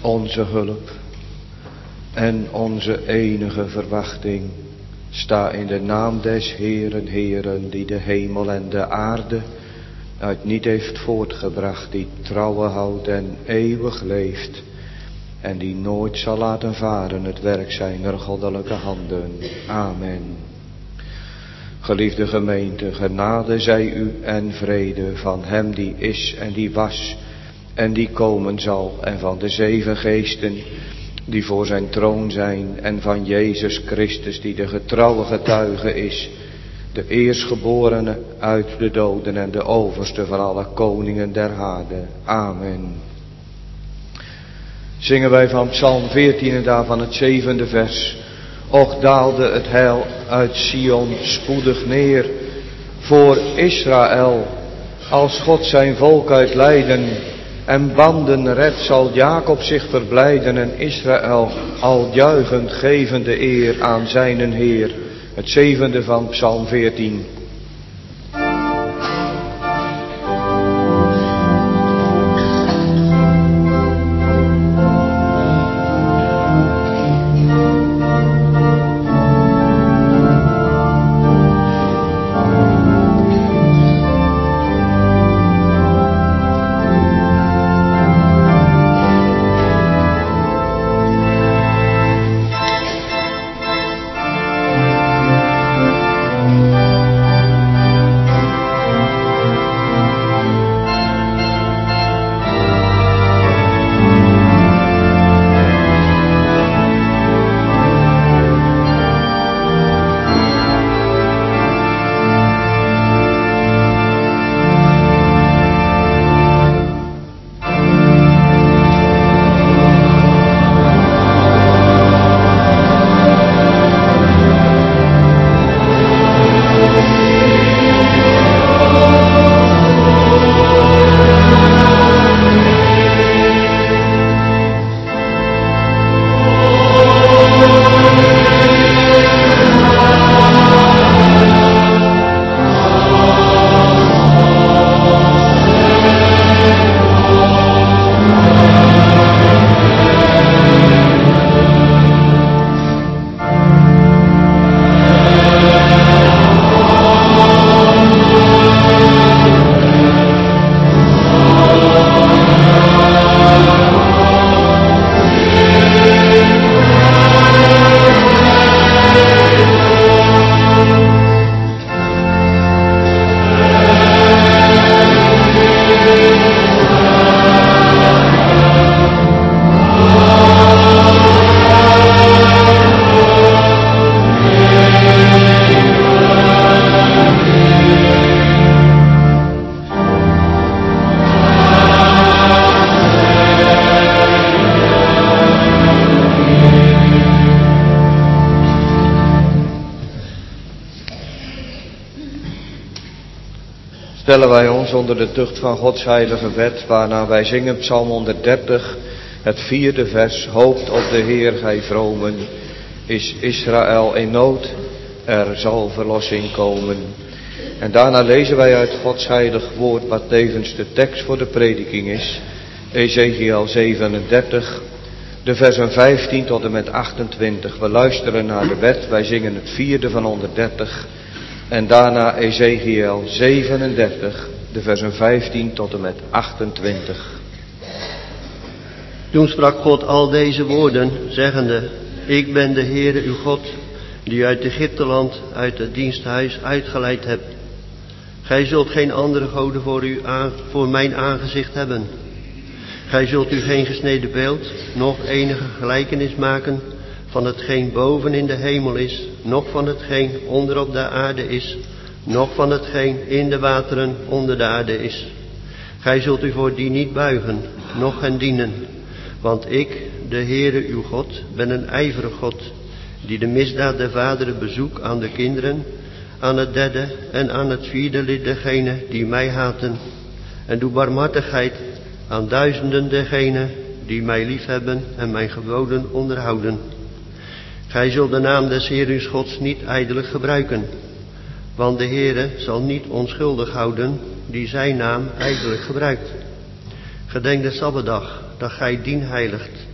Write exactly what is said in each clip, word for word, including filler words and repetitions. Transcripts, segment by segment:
onze hulp en onze enige verwachting. Sta in de naam des Heeren, Heeren, die de hemel en de aarde uit niet heeft voortgebracht, die trouwen houdt en eeuwig leeft en die nooit zal laten varen het werk zijner goddelijke handen. Amen. Geliefde gemeente, genade zij u en vrede van hem die is en die was en die komen zal, en van de zeven geesten die voor zijn troon zijn, en van Jezus Christus die de getrouwe getuige is, de eerstgeborene uit de doden en de overste van alle koningen der aarde. Amen. Zingen wij van Psalm veertien en daarvan het zevende vers. Och daalde het heil uit Sion spoedig neer voor Israël, als God zijn volk uit lijden en banden redt, zal Jacob zich verblijden en Israël al juichend geven de eer aan zijnen Heer. Het zevende van Psalm veertien. Stellen wij ons onder de tucht van Gods heilige wet, waarna wij zingen Psalm honderddertig, het vierde vers. Hoopt op de Heer, gij vromen, is Israël in nood, er zal verlossing komen. En daarna lezen wij uit Gods heilig woord, wat tevens de tekst voor de prediking is, Ezekiel zevenendertig, de versen vijftien tot en met achtentwintig. We luisteren naar de wet, wij zingen het vierde van honderddertig. En daarna Ezekiel zevenendertig, de versen vijftien tot en met achtentwintig. Toen sprak God al deze woorden, zeggende: Ik ben de Heere uw God, die uit Egypteland, uit het diensthuis uitgeleid hebt. Gij zult geen andere goden voor, u aan, voor mijn aangezicht hebben. Gij zult u geen gesneden beeld, noch enige gelijkenis maken van hetgeen boven in de hemel is, noch van hetgeen onder op de aarde is, noch van hetgeen in de wateren onder de aarde is. Gij zult u voor die niet buigen, noch hen dienen. Want ik, de Heere uw God, ben een ijverig God, die de misdaad der vaderen bezoek aan de kinderen, aan het derde en aan het vierde lid degenen die mij haten. En doe barmhartigheid aan duizenden degenen die mij liefhebben en mijn geboden onderhouden. Gij zult de naam des Heeren Gods niet ijdelijk gebruiken, want de Heere zal niet onschuldig houden die zijn naam ijdelijk gebruikt. Gedenk de Sabbatdag, dat gij dien heiligt.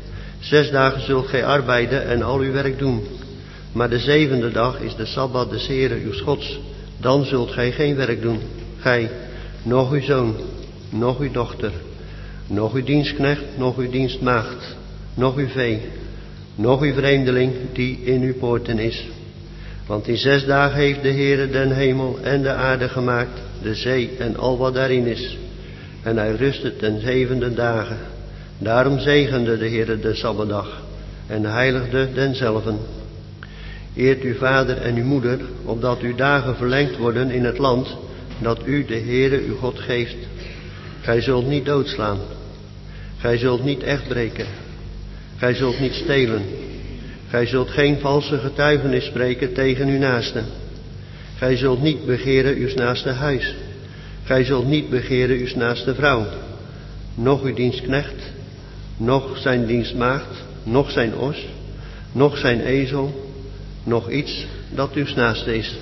Zes dagen zult gij arbeiden en al uw werk doen. Maar de zevende dag is de Sabbat des Heeren uw Gods. Dan zult gij geen werk doen. Gij, nog uw zoon, nog uw dochter, nog uw dienstknecht, nog uw dienstmaagd, nog uw vee, nog uw vreemdeling die in uw poorten is. Want in zes dagen heeft de Heere den hemel en de aarde gemaakt, de zee en al wat daarin is. En hij rustte ten zevende dagen. Daarom zegende de Heere de Sabbatdag en heiligde denzelven. Eert uw vader en uw moeder, opdat uw dagen verlengd worden in het land dat u de Heere uw God geeft. Gij zult niet doodslaan. Gij zult niet echt breken. Gij zult niet stelen. Gij zult geen valse getuigenis spreken tegen uw naaste. Gij zult niet begeren uw naaste huis. Gij zult niet begeren uw naaste vrouw, noch uw dienstknecht, noch zijn dienstmaagd, noch zijn os, noch zijn ezel, noch iets dat uw naaste is.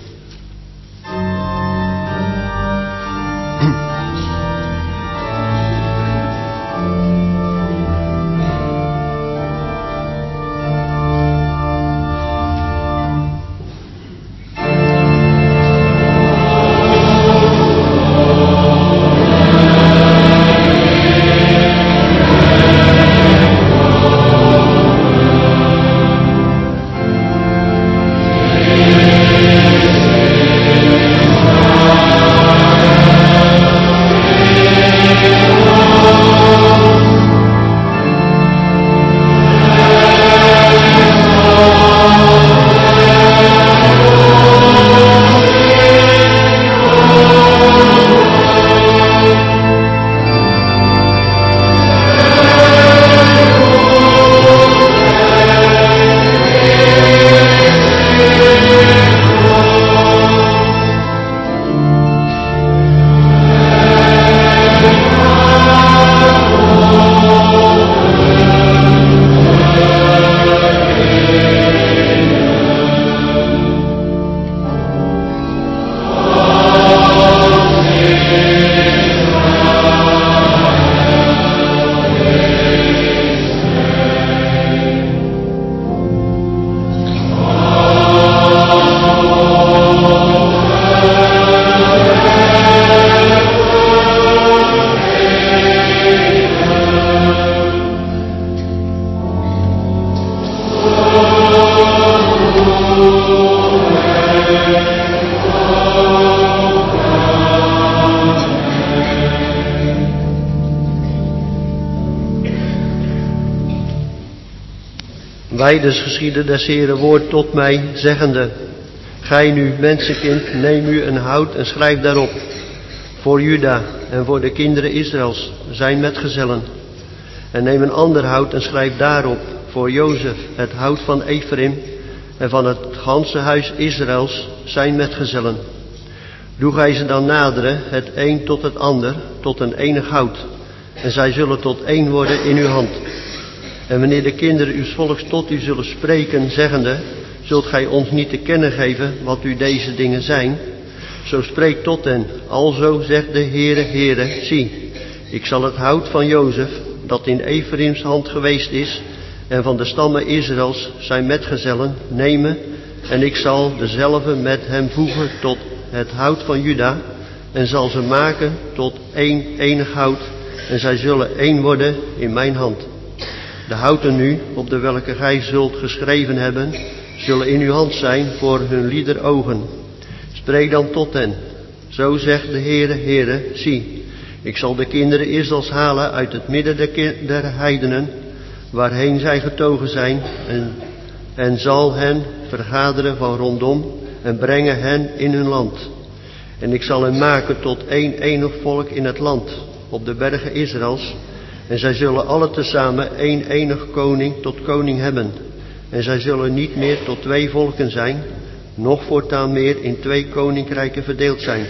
Wijders geschiedde des Heeren woord tot mij, zeggende: Gij nu, mensenkind, neem u een hout en schrijf daarop: voor Juda en voor de kinderen Israëls, zijn metgezellen. En neem een ander hout en schrijf daarop: voor Jozef, het hout van Ephraim, en van het ganse huis Israëls, zijn metgezellen. Doe gij ze dan naderen, het een tot het ander, tot een enig hout, en zij zullen tot één worden in uw hand. En wanneer de kinderen uws volks tot u zullen spreken, zeggende: zult gij ons niet te kennen geven wat u deze dingen zijn? Zo spreek tot hen: alzo zegt de Heere, Heere, zie, ik zal het hout van Jozef, dat in Ephraims hand geweest is, en van de stammen Israëls zijn metgezellen, nemen, en ik zal dezelve met hem voegen tot het hout van Juda, en zal ze maken tot één enig hout, en zij zullen één worden in mijn hand. De houten nu, op de welke gij zult geschreven hebben, zullen in uw hand zijn voor hun lieder ogen. Spreek dan tot hen: zo zegt de Heere, Heere, zie, ik zal de kinderen Israëls halen uit het midden der heidenen, waarheen zij getogen zijn, en, en zal hen vergaderen van rondom, en brengen hen in hun land. En ik zal hen maken tot één enig volk in het land, op de bergen Israëls, en zij zullen alle tezamen één enig koning tot koning hebben. En zij zullen niet meer tot twee volken zijn, noch voortaan meer in twee koninkrijken verdeeld zijn.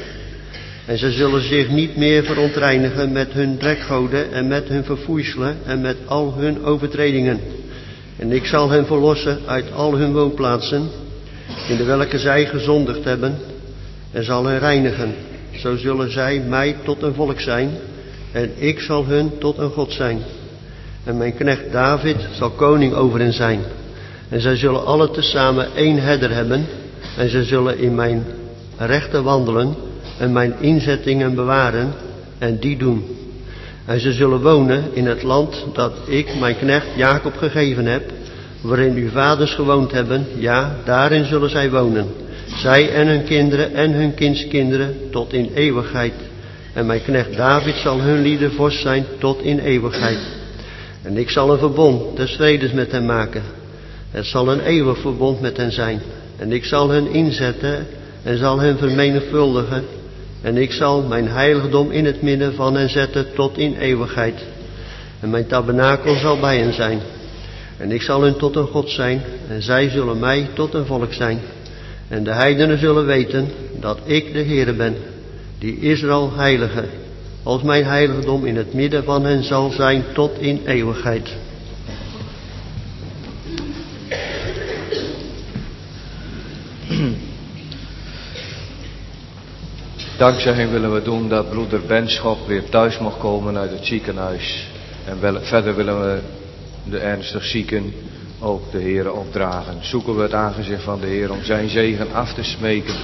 En zij zullen zich niet meer verontreinigen met hun drekgoden en met hun verfoeiselen en met al hun overtredingen. En ik zal hen verlossen uit al hun woonplaatsen, in de welke zij gezondigd hebben, en zal hen reinigen. Zo zullen zij mij tot een volk zijn, en ik zal hun tot een God zijn. En mijn knecht David zal koning over hen zijn. En zij zullen alle tezamen één herder hebben. En zij zullen in mijn rechten wandelen en mijn inzettingen bewaren en die doen. En ze zullen wonen in het land dat ik mijn knecht Jacob gegeven heb, waarin uw vaders gewoond hebben. Ja, daarin zullen zij wonen. Zij en hun kinderen en hun kindskinderen tot in eeuwigheid. En mijn knecht David zal hun liedervorst zijn tot in eeuwigheid. En ik zal een verbond des vredes met hen maken. Het zal een eeuwig verbond met hen zijn. En ik zal hen inzetten en zal hen vermenigvuldigen. En ik zal mijn heiligdom in het midden van hen zetten tot in eeuwigheid. En mijn tabernakel zal bij hen zijn. En ik zal hun tot een God zijn. En zij zullen mij tot een volk zijn. En de heidenen zullen weten dat ik de Heere ben, die Israël heilige, als mijn heiligdom in het midden van hen zal zijn tot in eeuwigheid. Dankzij hem willen we doen dat broeder Benschop weer thuis mag komen uit het ziekenhuis. En wel, verder willen we de ernstig zieken ook de Heere opdragen. Zoeken we het aangezicht van de Heer om zijn zegen af te smeken.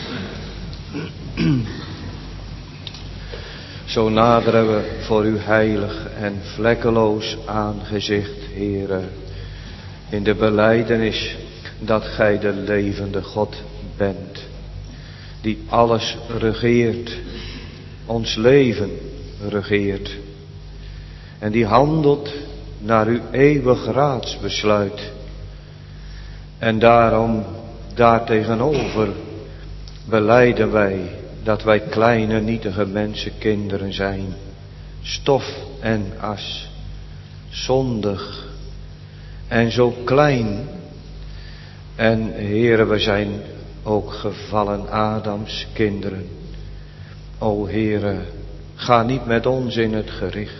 Zo naderen we voor uw heilig en vlekkeloos aangezicht, Heere, in de belijdenis dat gij de levende God bent, die alles regeert, ons leven regeert, en die handelt naar uw eeuwig raadsbesluit. En daarom, daartegenover, belijden wij dat wij kleine, nietige mensenkinderen zijn, stof en as, zondig en zo klein. En Heere, we zijn ook gevallen Adams kinderen. O Heere, ga niet met ons in het gericht.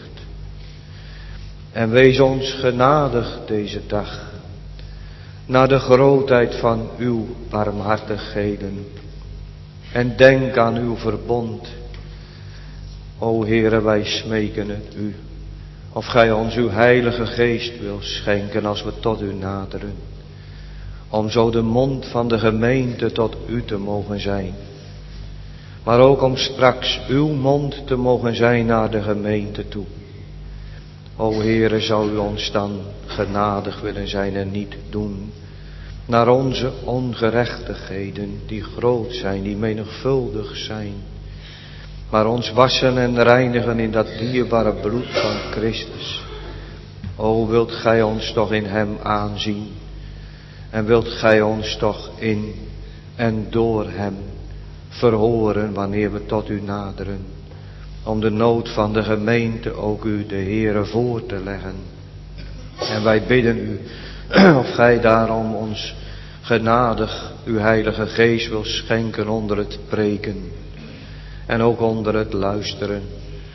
En wees ons genadig deze dag, naar de grootheid van uw barmhartigheden. En denk aan uw verbond. O Heere, wij smeken het u, of gij ons uw heilige geest wil schenken als we tot u naderen, om zo de mond van de gemeente tot u te mogen zijn. Maar ook om straks uw mond te mogen zijn naar de gemeente toe. O Heere, zou u ons dan genadig willen zijn en niet doen naar onze ongerechtigheden, die groot zijn, die menigvuldig zijn, maar ons wassen en reinigen in dat dierbare bloed van Christus. O, wilt gij ons toch in hem aanzien, en wilt gij ons toch in en door hem verhoren wanneer we tot u naderen, om de nood van de gemeente ook u de Heere voor te leggen. En wij bidden u of gij daarom ons genadig uw heilige geest wil schenken onder het preken en ook onder het luisteren.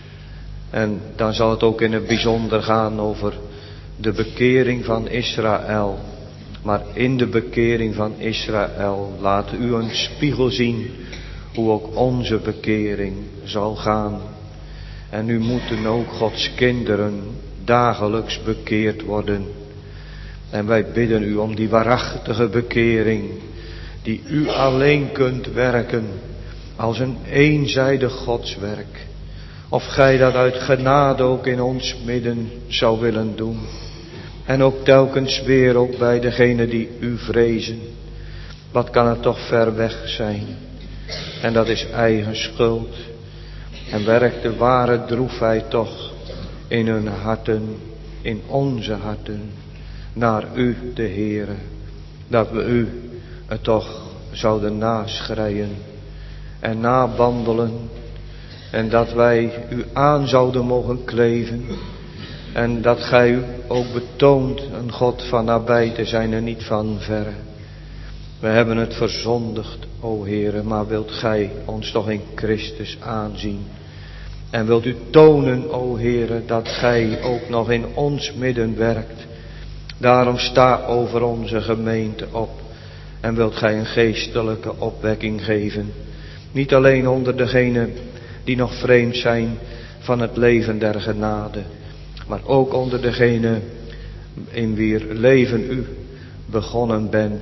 En dan zal het ook in het bijzonder gaan over de bekering van Israël. Maar in de bekering van Israël laat u een spiegel zien hoe ook onze bekering zal gaan. En nu moeten ook Gods kinderen dagelijks bekeerd worden. En wij bidden u om die waarachtige bekering, die u alleen kunt werken als een eenzijdig Godswerk. Of gij dat uit genade ook in ons midden zou willen doen. En ook telkens weer ook bij degenen die u vrezen. Wat kan het toch ver weg zijn. En dat is eigen schuld. En werkt de ware droefheid toch in hun harten, in onze harten, naar u de Heere. Dat we u het toch zouden naschreien en nabandelen. En dat wij u aan zouden mogen kleven. En dat gij u ook betoont een God van nabij te zijn en niet van verre. We hebben het verzondigd, o Heere, maar wilt gij ons toch in Christus aanzien. En wilt u tonen, o Heere, dat gij ook nog in ons midden werkt. Daarom sta over onze gemeente op. En wilt gij een geestelijke opwekking geven. Niet alleen onder degenen die nog vreemd zijn van het leven der genade. maar ook onder degene in wier leven u begonnen bent,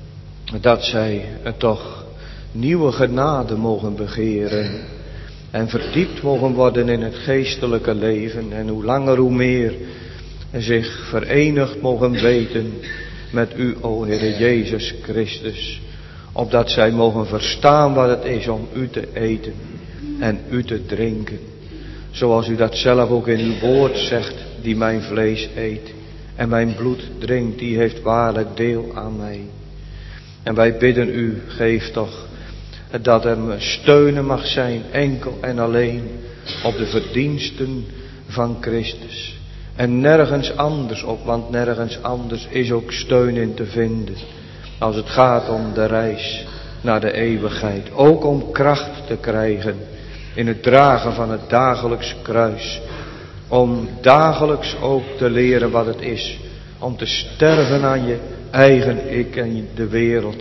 dat zij toch nieuwe genade mogen begeren en verdiept mogen worden in het geestelijke leven en hoe langer hoe meer zich verenigd mogen weten met u, o Heere Jezus Christus, opdat zij mogen verstaan wat het is om u te eten en u te drinken, zoals u dat zelf ook in uw woord zegt, die mijn vlees eet en mijn bloed drinkt, die heeft waarlijk deel aan mij. En wij bidden u, geef toch dat er steunen mag zijn, enkel en alleen op de verdiensten van Christus. En nergens anders op, want nergens anders is ook steun in te vinden. Als het gaat om de reis naar de eeuwigheid. Ook om kracht te krijgen in het dragen van het dagelijks kruis. Om dagelijks ook te leren wat het is. Om te sterven aan je eigen ik en de wereld.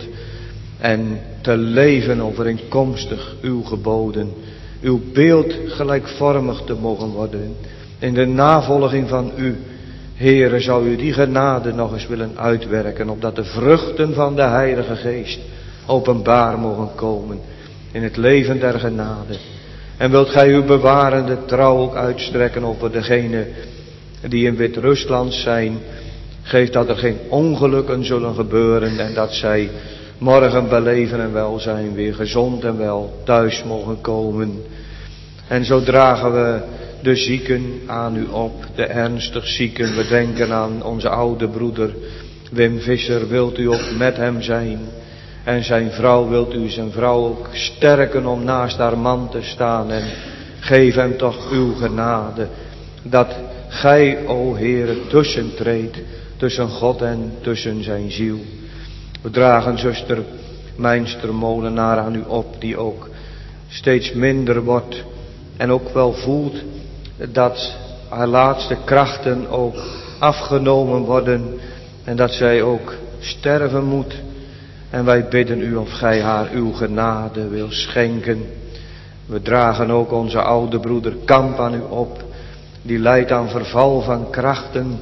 En te leven overeenkomstig uw geboden. Uw beeld gelijkvormig te mogen worden. In de navolging van u, Heere, zou u die genade nog eens willen uitwerken, opdat de vruchten van de Heilige Geest openbaar mogen komen in het leven der genade. En wilt gij uw bewarende trouw ook uitstrekken over degenen die in Wit-Rusland zijn. Geef dat er geen ongelukken zullen gebeuren en dat zij morgen bij leven en welzijn weer gezond en wel thuis mogen komen. En zo dragen we de zieken aan u op, de ernstig zieken. We denken aan onze oude broeder Wim Visser. Wilt u ook met hem zijn? En zijn vrouw, wilt u zijn vrouw ook sterken om naast haar man te staan. En geef hem toch uw genade. Dat gij, o Heere, tussentreedt tussen God en tussen zijn ziel. We dragen zuster Mijnster Molenaar aan u op, die ook steeds minder wordt. En ook wel voelt dat haar laatste krachten ook afgenomen worden. En dat zij ook sterven moet. En wij bidden u of gij haar uw genade wil schenken. We dragen ook onze oude broeder Kamp aan u op. Die lijdt aan verval van krachten.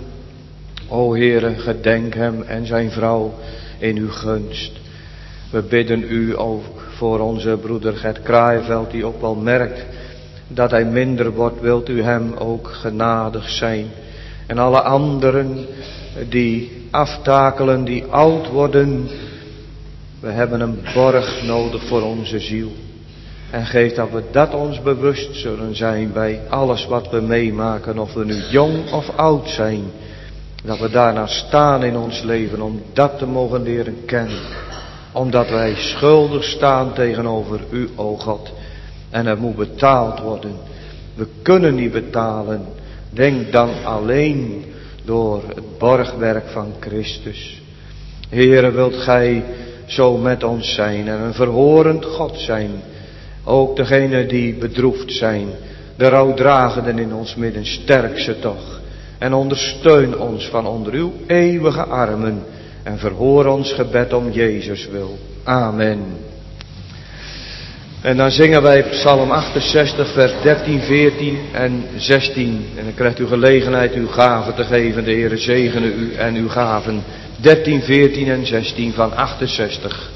O Heere, gedenk hem en zijn vrouw in uw gunst. We bidden u ook voor onze broeder Gert Kraaienveld, die ook wel merkt dat hij minder wordt. Wilt u hem ook genadig zijn. En alle anderen die aftakelen, die oud worden. We hebben een borg nodig voor onze ziel. En geef dat we dat ons bewust zullen zijn bij alles wat we meemaken. Of we nu jong of oud zijn. Dat we daarna staan in ons leven om dat te mogen leren kennen. Omdat wij schuldig staan tegenover u, o God. En er moet betaald worden. We kunnen niet betalen. Denk dan alleen door het borgwerk van Christus. Heere, wilt gij zo met ons zijn en een verhorend God zijn. Ook degenen die bedroefd zijn. De rouwdragenden in ons midden, sterk ze toch. En ondersteun ons van onder uw eeuwige armen. En verhoor ons gebed om Jezus wil. Amen. En dan zingen wij Psalm achtenzestig, vers dertien, veertien en zestien. En dan krijgt u gelegenheid uw gaven te geven. De Heere zegene u en uw gaven. dertien, veertien en zestien van achtenzestig.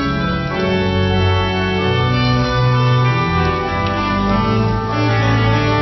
Thank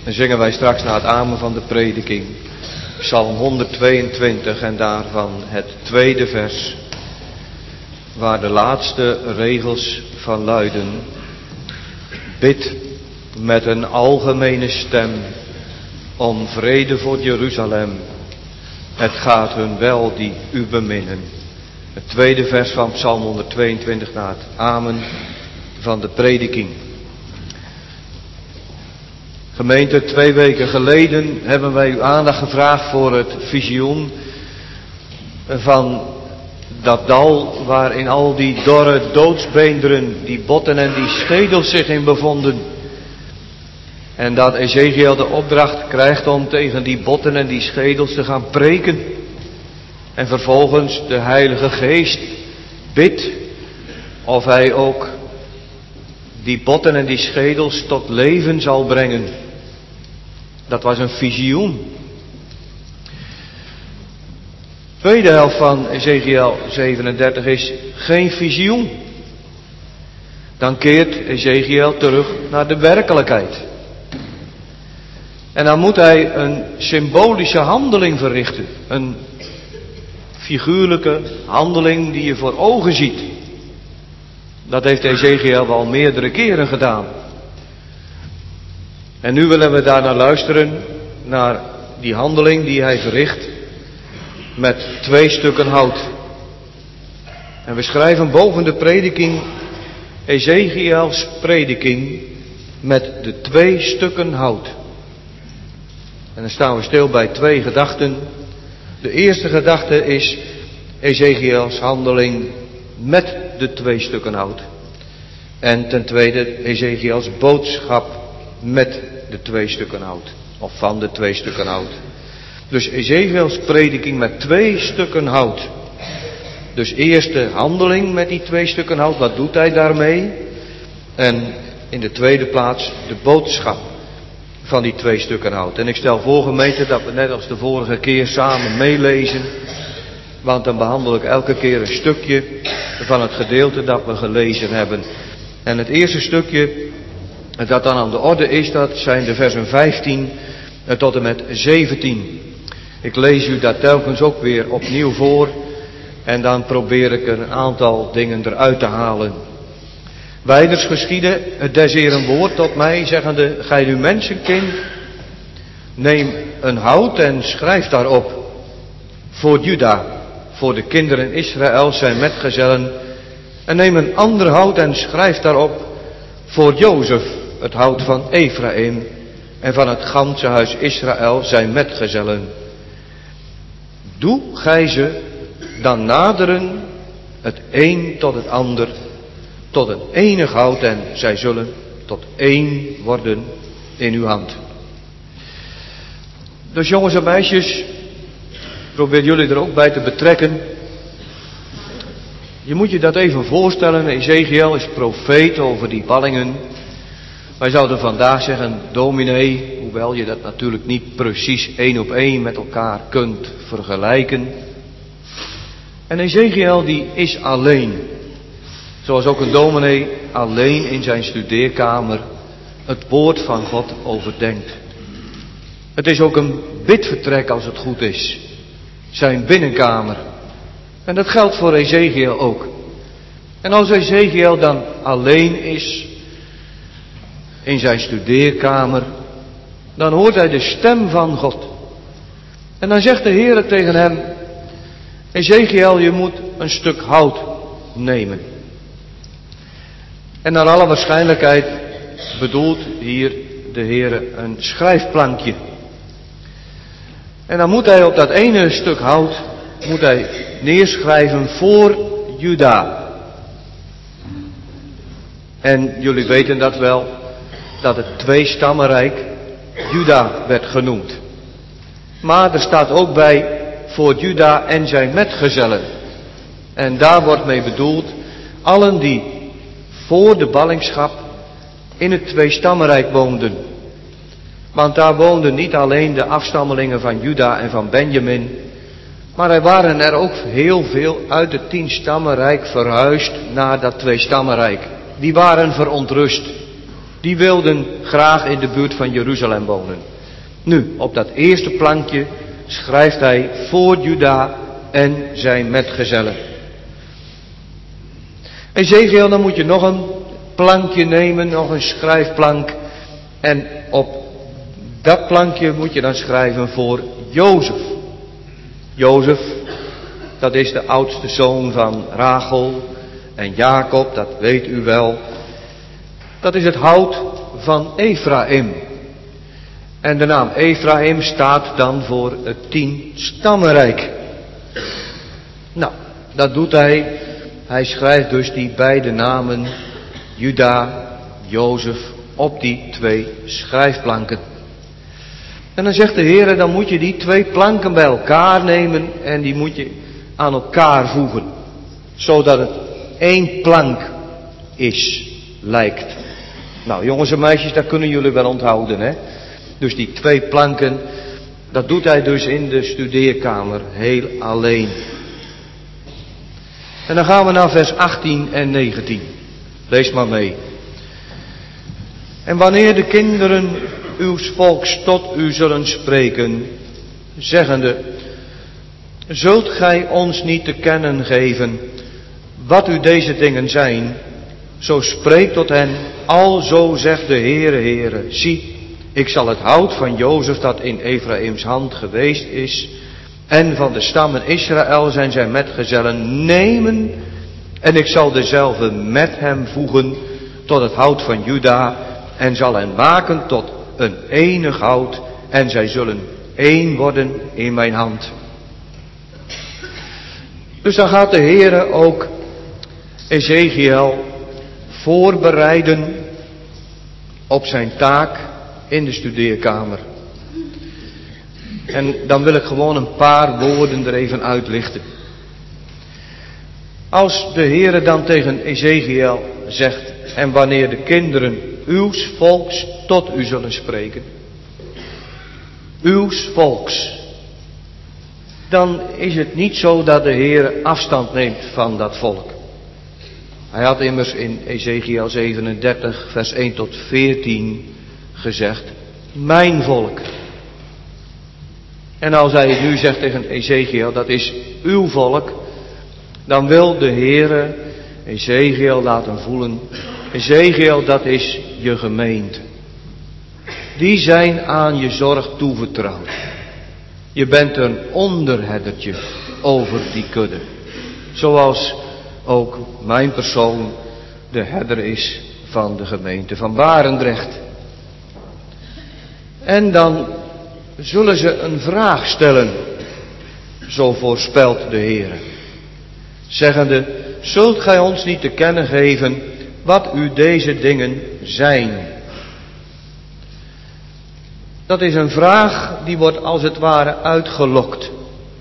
Dan zingen wij straks na het amen van de prediking Psalm honderdtweeëntwintig en daarvan het tweede vers, waar de laatste regels van luiden: bid met een algemene stem om vrede voor Jeruzalem. Het gaat hun wel die u beminnen. Het tweede vers van Psalm honderdtweeëntwintig na het amen van de prediking. Gemeente, twee weken geleden hebben wij uw aandacht gevraagd voor het visioen van dat dal waarin al die dorre doodsbeenderen, die botten en die schedels zich in bevonden. En dat Ezekiel de opdracht krijgt om tegen die botten en die schedels te gaan preken. En vervolgens de Heilige Geest bidt of hij ook die botten en die schedels tot leven zal brengen. Dat was een visioen. Tweede helft van Ezekiel zevenendertig is geen visioen. Dan keert Ezekiel terug naar de werkelijkheid. En dan moet hij een symbolische handeling verrichten. Een figuurlijke handeling die je voor ogen ziet. Dat heeft Ezekiel wel meerdere keren gedaan. En nu willen we daar naar luisteren, naar die handeling die hij verricht met twee stukken hout. En we schrijven boven de prediking Ezekiels prediking met de twee stukken hout. En dan staan we stil bij twee gedachten. De eerste gedachte is Ezekiels handeling met de twee stukken hout. En ten tweede Ezekiels boodschap met de twee stukken hout. Of van de twee stukken hout. Dus Ezekiels prediking met twee stukken hout. Dus eerst de handeling met die twee stukken hout. Wat doet hij daarmee? En in de tweede plaats de boodschap van die twee stukken hout. En ik stel voor, gemeente, dat we net als de vorige keer samen meelezen. Want dan behandel ik elke keer een stukje van het gedeelte dat we gelezen hebben. En het eerste stukje dat dan aan de orde is, dat zijn de versen vijftien tot en met zeventien. Ik lees u dat telkens ook weer opnieuw voor. En dan probeer ik er een aantal dingen eruit te halen. Wijders geschiedde het des Heeren woord tot mij, zeggende: gij nu mensenkind, neem een hout en schrijf daarop voor Juda, voor de kinderen Israël zijn metgezellen. En neem een ander hout en schrijf daarop voor Jozef, het hout van Ephraim, en van het ganse huis Israël zijn metgezellen. Doe gij ze dan naderen, het een tot het ander, tot een enig hout, en zij zullen tot één worden in uw hand. Dus jongens en meisjes, probeer jullie er ook bij te betrekken. Je moet je dat even voorstellen. Ezekiel is profeet over die ballingen. Wij zouden vandaag zeggen, dominee, hoewel je dat natuurlijk niet precies één op één met elkaar kunt vergelijken. En Ezekiel die is alleen. Zoals ook een dominee alleen in zijn studeerkamer het woord van God overdenkt. Het is ook een bidvertrek als het goed is. Zijn binnenkamer. En dat geldt voor Ezekiel ook. En als Ezekiel dan alleen is in zijn studeerkamer, dan hoort hij de stem van God. En dan zegt de Heer tegen hem: Ezekiel, je moet een stuk hout nemen. En naar alle waarschijnlijkheid bedoelt hier de Heer een schrijfplankje. En dan moet hij op dat ene stuk hout, moet hij neerschrijven voor Juda. En jullie weten dat wel, dat het tweestammenrijk Juda werd genoemd. Maar er staat ook bij voor Juda en zijn metgezellen. En daar wordt mee bedoeld allen die voor de ballingschap in het tweestammenrijk woonden. Want daar woonden niet alleen de afstammelingen van Juda en van Benjamin, maar er waren er ook heel veel uit het tienstammenrijk verhuisd naar dat tweestammenrijk. Die waren verontrust. Die wilden graag in de buurt van Jeruzalem wonen. Nu, op dat eerste plankje schrijft hij voor Juda en zijn metgezellen. Ezekiel, dan moet je nog een plankje nemen, nog een schrijfplank. En op dat plankje moet je dan schrijven voor Jozef. Jozef, dat is de oudste zoon van Rachel en Jacob, dat weet u wel. Dat is het hout van Ephraim. En de naam Ephraim staat dan voor het tien stammenrijk. Nou, dat doet hij. Hij schrijft dus die beide namen, Juda, Jozef, op die twee schrijfplanken. En dan zegt de Heer, dan moet je die twee planken bij elkaar nemen en die moet je aan elkaar voegen. Zodat het één plank is, lijkt. Nou jongens en meisjes, dat kunnen jullie wel onthouden, hè. Dus die twee planken, dat doet hij dus in de studeerkamer heel alleen. En dan gaan we naar vers achttien en negentien. Lees maar mee. En wanneer de kinderen uws volks tot u zullen spreken, zeggende, zult gij ons niet te kennen geven wat u deze dingen zijn, zo spreek tot hen, alzo zegt de Heere, Heere, zie, ik zal het hout van Jozef dat in Ephraïms hand geweest is, en van de stammen Israël zijn zijn metgezellen nemen, en ik zal dezelfde met hem voegen tot het hout van Juda, en zal hen maken tot een enig hout, en zij zullen één worden in mijn hand. Dus dan gaat de Heere ook Ezekiel voorbereiden op zijn taak in de studeerkamer. En dan wil ik gewoon een paar woorden er even uitlichten. Als de Heere dan tegen Ezekiel zegt, en wanneer de kinderen uws volks tot u zullen spreken. Uws volks. Dan is het niet zo dat de Heer afstand neemt van dat volk. Hij had immers in Ezekiel zevenendertig vers één tot veertien gezegd, mijn volk. En als hij nu zegt tegen Ezekiel, dat is uw volk, dan wil de Heere Ezekiel laten voelen, Ezekiel, dat is je gemeente. Die zijn aan je zorg toevertrouwd. Je bent een onderherdertje over die kudde. Zoals ook mijn persoon de herder is van de gemeente van Barendrecht. En dan zullen ze een vraag stellen, zo voorspelt de Heer. Zeggende, zult gij ons niet te kennen geven wat u deze dingen zijn? Dat is een vraag die wordt als het ware uitgelokt.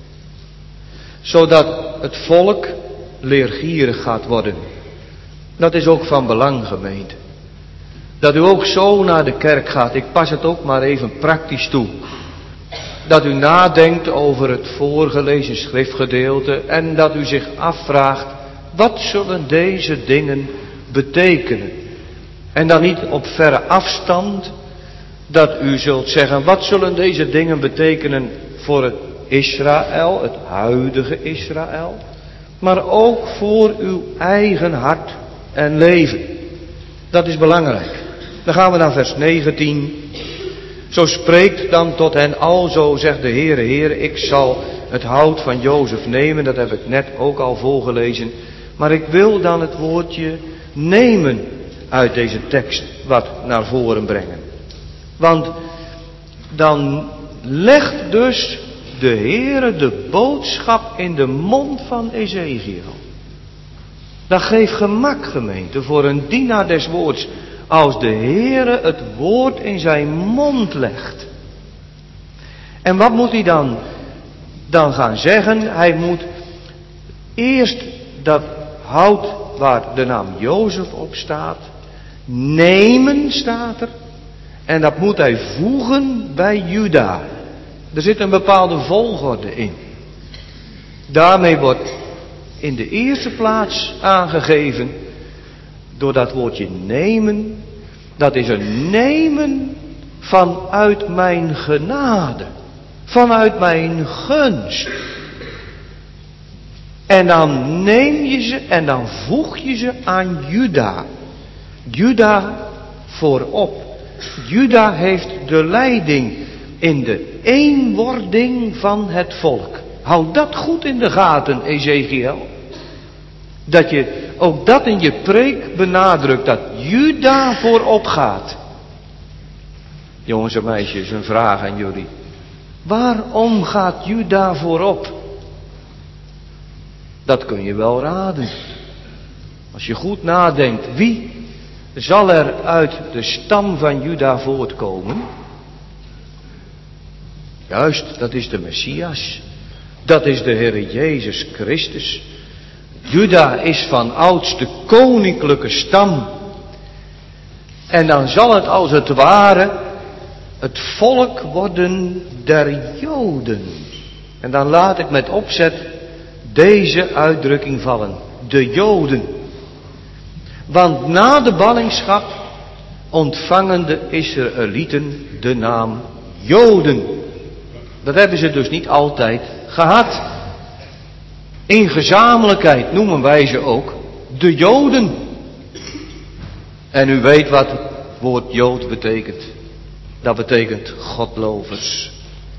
Zodat het volk leergierig gaat worden. Dat is ook van belang, gemeente. Dat u ook zo naar de kerk gaat. Ik pas het ook maar even praktisch toe. Dat u nadenkt over het voorgelezen schriftgedeelte. En dat u zich afvraagt, wat zullen deze dingen betekenen? En dan niet op verre afstand. Dat u zult zeggen, wat zullen deze dingen betekenen voor het Israël, het huidige Israël. Maar ook voor uw eigen hart en leven. Dat is belangrijk. Dan gaan we naar vers negentien. Zo spreekt dan tot hen, alzo zegt de Heere, Heere, ik zal het hout van Jozef nemen. Dat heb ik net ook al voorgelezen. Maar ik wil dan het woordje nemen uit deze tekst wat naar voren brengen. Want dan legt dus de Heere de boodschap in de mond van Ezekiel. Dat geeft gemak, gemeente, voor een dienaar des woords. Als de Heere het woord in zijn mond legt. En wat moet hij dan, dan gaan zeggen? Hij moet eerst dat hout waar de naam Jozef op staat, nemen staat er. En dat moet hij voegen bij Juda. Er zit een bepaalde volgorde in. Daarmee wordt in de eerste plaats aangegeven, door dat woordje nemen, Dat is een nemen vanuit mijn genade. Vanuit mijn gunst. En dan neem je ze en dan voeg je ze aan Juda. Juda voorop. Juda heeft de leiding in de eenwording van het volk. Houd dat goed in de gaten, Ezekiel. Dat je ook dat in je preek benadrukt, dat Juda voorop gaat. Jongens en meisjes, een vraag aan jullie. Waarom gaat Juda voorop? Dat kun je wel raden. Als je goed nadenkt, wie zal er uit de stam van Juda voortkomen? Juist, dat is de Messias. Dat is de Heer Jezus Christus. Juda is van ouds de koninklijke stam. En dan zal het als het ware het volk worden der Joden. En dan laat ik met opzet deze uitdrukking vallen. De Joden. Want na de ballingschap ontvangen de Israëlieten de naam Joden. Dat hebben ze dus niet altijd gehad. In gezamenlijkheid noemen wij ze ook de Joden. En u weet wat het woord Jood betekent. Dat betekent godlovers.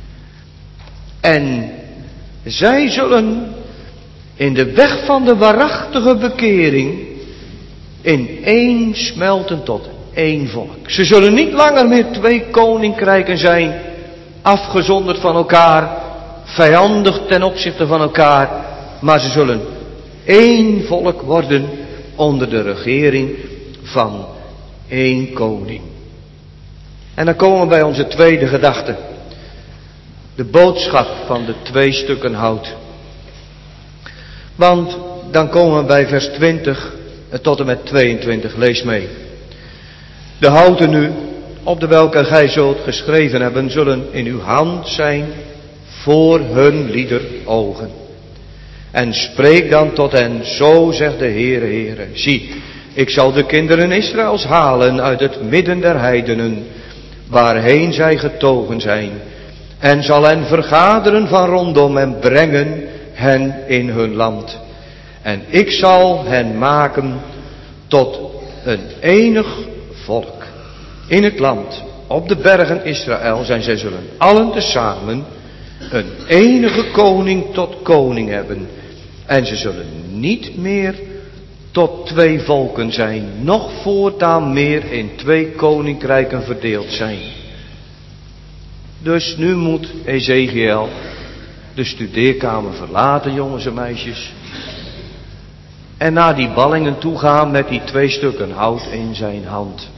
En zij zullen in de weg van de waarachtige bekering in één smelten tot één volk. Ze zullen niet langer meer twee koninkrijken zijn, afgezonderd van elkaar, vijandig ten opzichte van elkaar, maar ze zullen één volk worden onder de regering van één koning. En dan komen we bij onze tweede gedachte. De boodschap van de twee stukken hout. Want dan komen we bij vers twintig tot en met tweeëntwintig. Lees mee. De houten nu, op de welke gij zult geschreven hebben, zullen in uw hand zijn voor hun lieder ogen. En spreek dan tot hen, zo zegt de Heere, Heere. Zie, ik zal de kinderen Israëls halen uit het midden der heidenen, waarheen zij getogen zijn, en zal hen vergaderen van rondom en brengen hen in hun land. En ik zal hen maken tot een enig volk in het land. Op de bergen Israëls, en zij zullen allen tezamen een enige koning tot koning hebben. En ze zullen niet meer tot twee volken zijn, noch voortaan meer in twee koninkrijken verdeeld zijn. Dus nu moet Ezekiel de studeerkamer verlaten, jongens en meisjes. En naar die ballingen toe gaan met die twee stukken hout in zijn hand.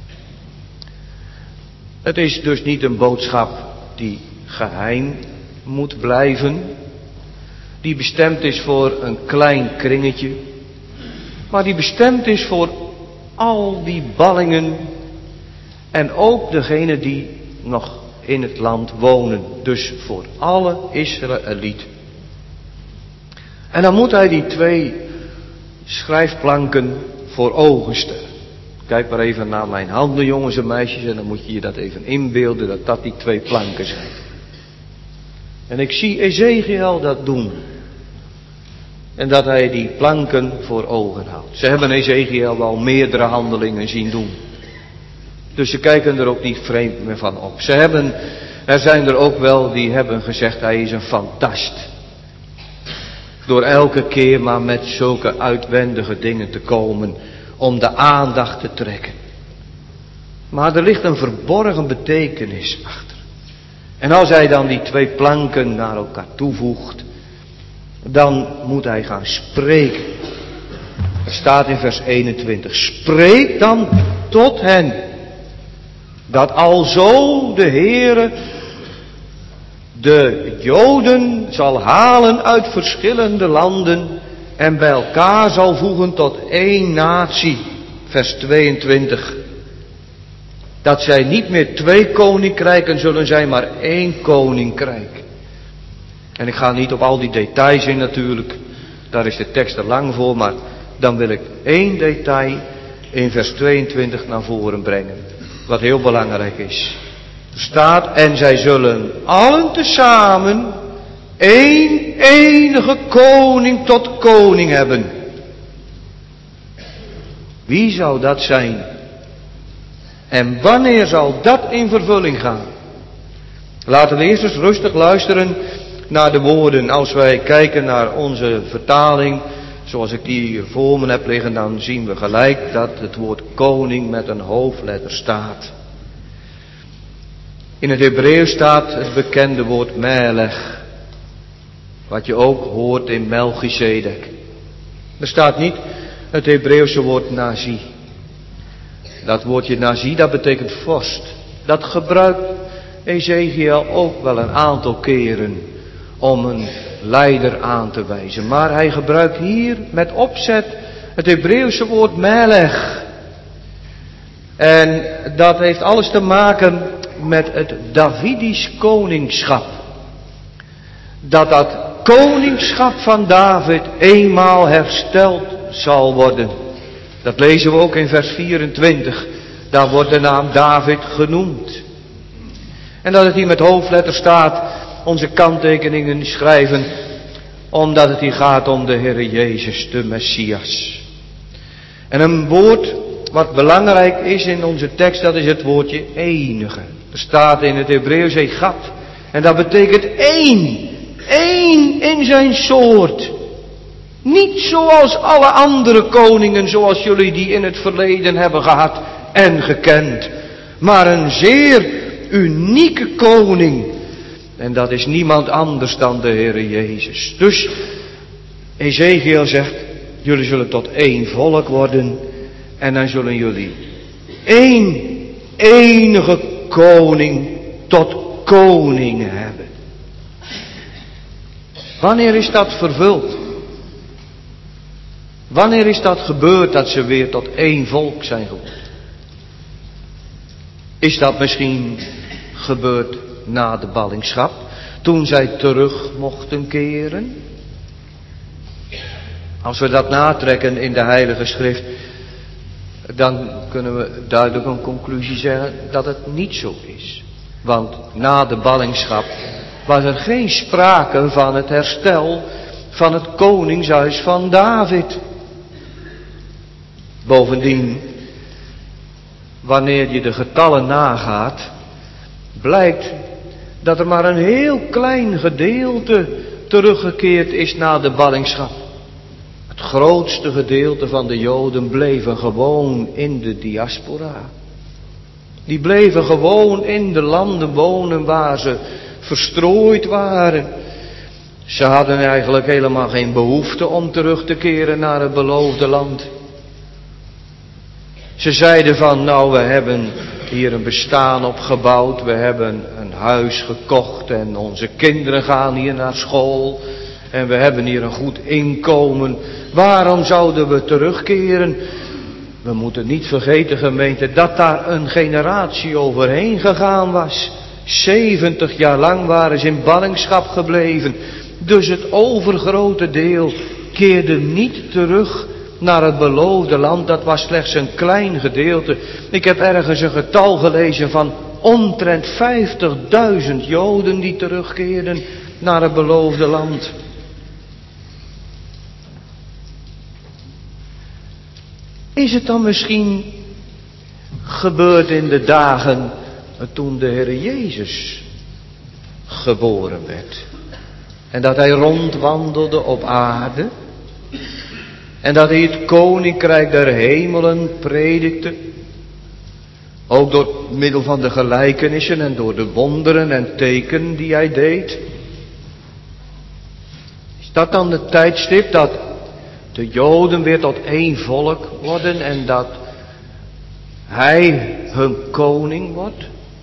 Het is dus niet een boodschap die geheim moet blijven. Die bestemd is voor een klein kringetje. Maar die bestemd is voor al die ballingen. En ook degenen die nog in het land wonen. Dus voor alle Israëlieten. En dan moet hij die twee schrijfplanken voor ogen stellen. Kijk maar even naar mijn handen, jongens en meisjes. En dan moet je je dat even inbeelden dat dat die twee planken zijn. En ik zie Ezekiel dat doen. En dat hij die planken voor ogen houdt. Ze hebben Ezekiel wel meerdere handelingen zien doen. Dus ze kijken er ook niet vreemd meer van op. Ze hebben, er zijn er ook wel die hebben gezegd, hij is een fantast. Door elke keer maar met zulke uitwendige dingen te komen om de aandacht te trekken. Maar er ligt een verborgen betekenis achter. En als hij dan die twee planken naar elkaar toevoegt, dan moet hij gaan spreken. Er staat in vers eenentwintig. Spreek dan tot hen, dat alzo de Heere de Joden zal halen uit verschillende landen en bij elkaar zal voegen tot één natie. Vers tweeëntwintig. Dat zij niet meer twee koninkrijken zullen zijn, maar één koninkrijk. En ik ga niet op al die details in natuurlijk. Daar is de tekst er lang voor, maar dan wil ik één detail in vers tweeëntwintig naar voren brengen. Wat heel belangrijk is. Er staat, en zij zullen allen tezamen één enige koning tot koning hebben. Wie zou dat zijn? En wanneer zal dat in vervulling gaan? Laten we eerst eens rustig luisteren naar de woorden. Als wij kijken naar onze vertaling, zoals ik die hier voor me heb liggen, dan zien we gelijk dat het woord koning met een hoofdletter staat. In het Hebreeuws staat het bekende woord melech, wat je ook hoort in Melchizedek. Er staat niet het Hebreeuwse woord nazi. Dat woordje nazi, dat betekent vorst. Dat gebruikt Ezekiel ook wel een aantal keren om een leider aan te wijzen. Maar hij gebruikt hier met opzet het Hebreeuwse woord melech. En dat heeft alles te maken met het Davidisch koningschap. Dat dat koningschap van David eenmaal hersteld zal worden. Dat lezen we ook in vers vierentwintig. Daar wordt de naam David genoemd. En dat het hier met hoofdletter staat, onze kanttekeningen schrijven, omdat het hier gaat om de Heere Jezus, de Messias. En een woord wat belangrijk is in onze tekst, dat is het woordje enige. Er staat in het Hebreeuws egat. En dat betekent één. Eén in zijn soort. Niet zoals alle andere koningen, zoals jullie die in het verleden hebben gehad en gekend. Maar een zeer unieke koning. En dat is niemand anders dan de Heere Jezus. Dus Ezekiel zegt, jullie zullen tot één volk worden. En dan zullen jullie één enige koning tot koning hebben. Wanneer is dat vervuld? Wanneer is dat gebeurd dat ze weer tot één volk zijn geworden? Is dat misschien gebeurd na de ballingschap? Toen zij terug mochten keren? Als we dat natrekken in de Heilige Schrift, dan kunnen we duidelijk een conclusie zeggen dat het niet zo is. Want na de ballingschap was er geen sprake van het herstel van het koningshuis van David. Bovendien, wanneer je de getallen nagaat, blijkt dat er maar een heel klein gedeelte teruggekeerd is na de ballingschap. Het grootste gedeelte van de Joden bleven gewoon in de diaspora. Die bleven gewoon in de landen wonen waar ze verstrooid waren. Ze hadden eigenlijk helemaal geen behoefte om terug te keren naar het beloofde land. Ze zeiden van, nou, we hebben hier een bestaan opgebouwd, we hebben een huis gekocht en onze kinderen gaan hier naar school en we hebben hier een goed inkomen. Waarom zouden we terugkeren? We moeten niet vergeten, gemeente, dat daar een generatie overheen gegaan was. zeventig jaar lang waren ze in ballingschap gebleven. Dus het overgrote deel keerde niet terug naar het beloofde land. Dat was slechts een klein gedeelte. Ik heb ergens een getal gelezen van omtrent vijftigduizend Joden die terugkeerden naar het beloofde land. Is het dan misschien gebeurd in de dagen toen de Heer Jezus geboren werd? En dat hij rondwandelde op aarde? En dat hij het koninkrijk der hemelen predikte? Ook door middel van de gelijkenissen en door de wonderen en tekenen die hij deed? Is dat dan het tijdstip dat de Joden weer tot één volk worden en dat hij hun koning wordt?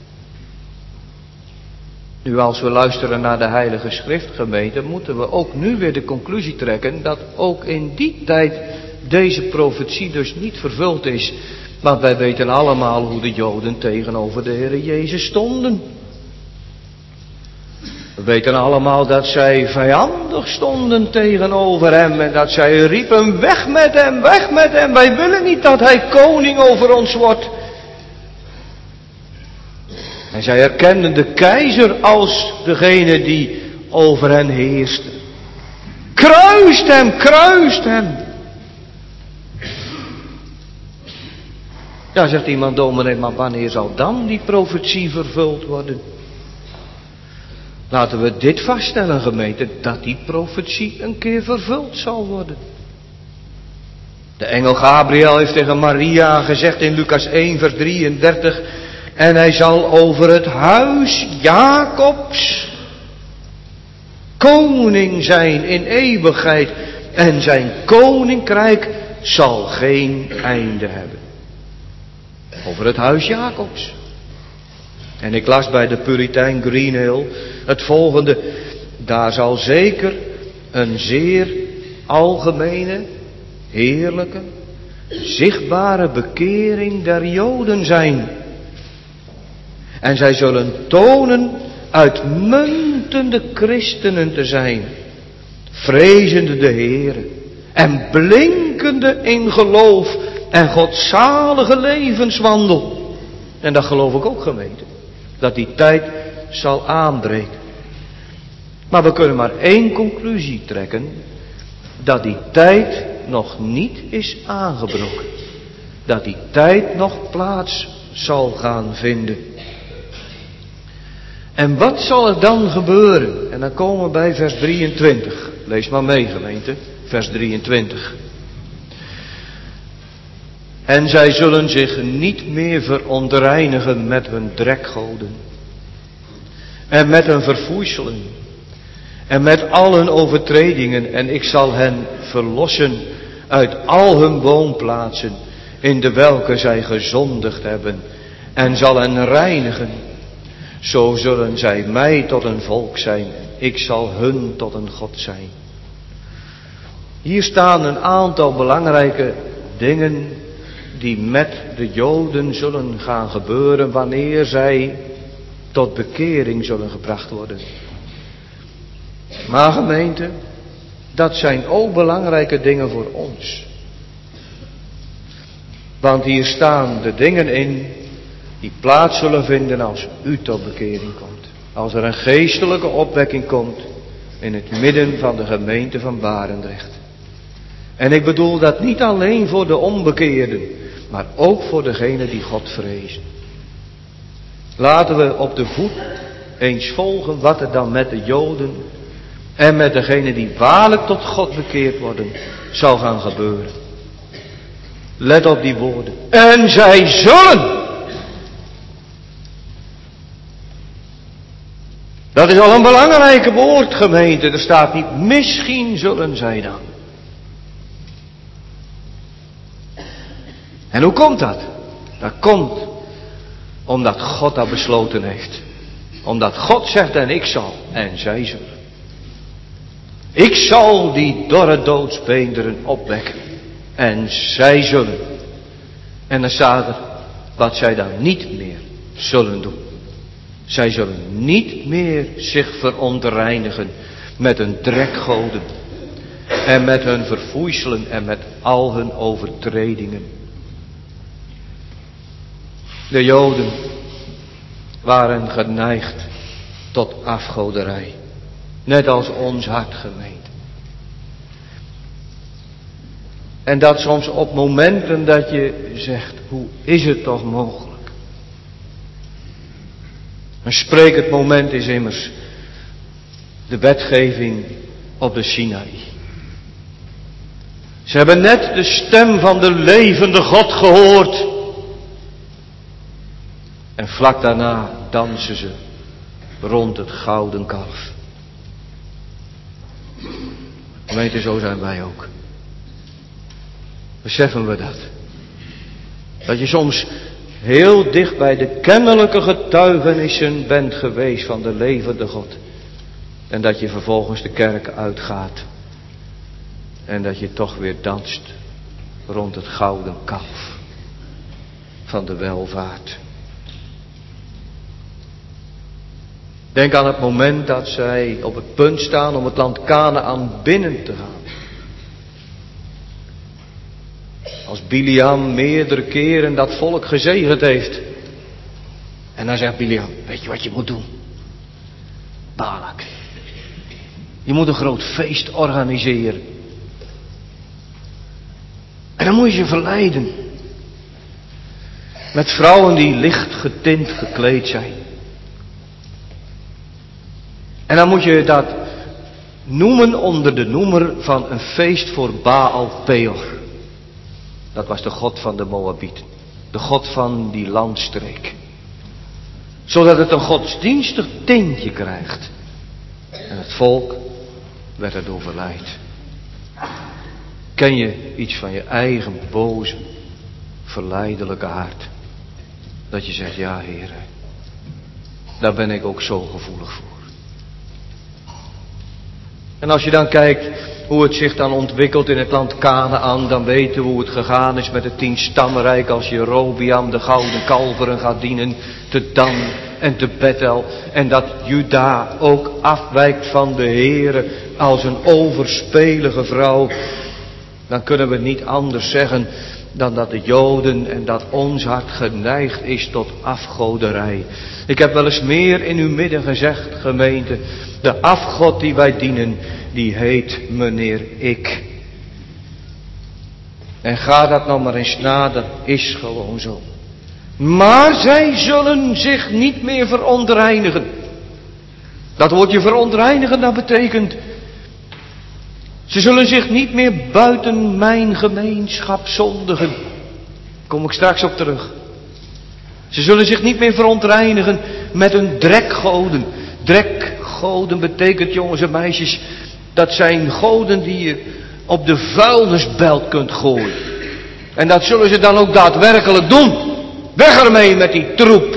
Nu, als we luisteren naar de Heilige Schrift, gemeente, moeten we ook nu weer de conclusie trekken dat ook in die tijd deze profetie dus niet vervuld is. Want wij weten allemaal hoe de Joden tegenover de Heer Jezus stonden. We weten allemaal dat zij vijandig stonden tegenover hem en dat zij riepen, weg met hem, weg met hem, wij willen niet dat hij koning over ons wordt. En zij erkenden de keizer als degene die over hen heerste. Kruist hem, kruist hem. Ja, zegt iemand, dominee, maar wanneer zal dan die profetie vervuld worden? Laten we dit vaststellen, gemeente, dat die profetie een keer vervuld zal worden. De engel Gabriel heeft tegen Maria gezegd in Lucas één vers drieëndertig, en hij zal over het huis Jacobs koning zijn in eeuwigheid en zijn koninkrijk zal geen einde hebben. Over het huis Jacobs. En ik las bij de Puritein Greenhill het volgende. Daar zal zeker een zeer algemene, heerlijke, zichtbare bekering der Joden zijn. En zij zullen tonen uitmuntende christenen te zijn, vrezende de Heere en blinkende in geloof en godzalige levenswandel. En dat geloof ik ook, gemeente, dat die tijd zal aanbreken. Maar we kunnen maar één conclusie trekken, dat die tijd nog niet is aangebroken. Dat die tijd nog plaats zal gaan vinden. En wat zal er dan gebeuren? En dan komen we bij vers drieëntwintig. Lees maar mee, gemeente. Vers drieëntwintig. En zij zullen zich niet meer verontreinigen met hun drekgoden. En met hun verfoeiselen. En met al hun overtredingen. En ik zal hen verlossen uit al hun woonplaatsen, in de welke zij gezondigd hebben. En zal hen reinigen. Zo zullen zij mij tot een volk zijn. Ik zal hun tot een God zijn. Hier staan een aantal belangrijke dingen die met de Joden zullen gaan gebeuren wanneer zij tot bekering zullen gebracht worden. Maar gemeente, dat zijn ook belangrijke dingen voor ons. Want hier staan de dingen in die plaats zullen vinden als u tot bekering komt. Als er een geestelijke opwekking komt in het midden van de gemeente van Barendrecht. En ik bedoel dat niet alleen voor de onbekeerden, maar ook voor degenen die God vrezen. Laten we op de voet eens volgen wat er dan met de Joden en met degenen die waarlijk tot God bekeerd worden zal gaan gebeuren. Let op die woorden. En zij zullen. Dat is al een belangrijke woord, gemeente. Er staat niet, misschien zullen zij dan. En hoe komt dat? Dat komt omdat God dat besloten heeft. Omdat God zegt, en ik zal, en zij zullen. Ik zal die dorre doodsbeenderen opwekken. En zij zullen. En dan staat er, wat zij dan niet meer zullen doen. Zij zullen niet meer zich verontreinigen met hun drekgoden. En met hun verfoeiselen en met al hun overtredingen. De Joden waren geneigd tot afgoderij. Net als ons hart, gemeente. En dat soms op momenten dat je zegt, hoe is het toch mogelijk? Een sprekend moment is immers de wetgeving op de Sinaï. Ze hebben net de stem van de levende God gehoord. En vlak daarna dansen ze rond het gouden kalf. Gemeente, zo zijn wij ook. Beseffen we dat? Dat je soms heel dicht bij de kennelijke getuigenissen bent geweest van de levende God. En dat je vervolgens de kerk uitgaat. En dat je toch weer danst rond het gouden kalf van de welvaart. Denk aan het moment dat zij op het punt staan om het land Kanaän binnen te gaan. Als Biliam meerdere keren dat volk gezegend heeft. En dan zegt Biliam, weet je wat je moet doen? Balak. Je moet een groot feest organiseren. En dan moet je ze verleiden. Met vrouwen die licht getint gekleed zijn. En dan moet je dat noemen onder de noemer van een feest voor Baal Peor. Dat was de god van de Moabieten. De god van die landstreek. Zodat het een godsdienstig tintje krijgt. En het volk werd erdoor verleid. Ken je iets van je eigen boze, verleidelijke hart? Dat je zegt, ja Heer, daar ben ik ook zo gevoelig voor. En als je dan kijkt hoe het zich dan ontwikkelt in het land Kanaän, dan weten we hoe het gegaan is met het tien stammenrijk als Jerobiam de gouden kalveren gaat dienen te Dan en te Bethel. En dat Juda ook afwijkt van de Heere als een overspelige vrouw. Dan kunnen we niet anders zeggen dan dat de Joden en dat ons hart geneigd is tot afgoderij. Ik heb wel eens meer in uw midden gezegd, gemeente, de afgod die wij dienen, die heet meneer Ik. En ga dat nou maar eens na, dat is gewoon zo. Maar zij zullen zich niet meer verontreinigen. Dat woordje verontreinigen, dat betekent, ze zullen zich niet meer buiten mijn gemeenschap zondigen. Daar kom ik straks op terug. Ze zullen zich niet meer verontreinigen met een drekgoden. Drekgoden betekent, jongens en meisjes, dat zijn goden die je op de vuilnisbelt kunt gooien. En dat zullen ze dan ook daadwerkelijk doen. Weg ermee met die troep.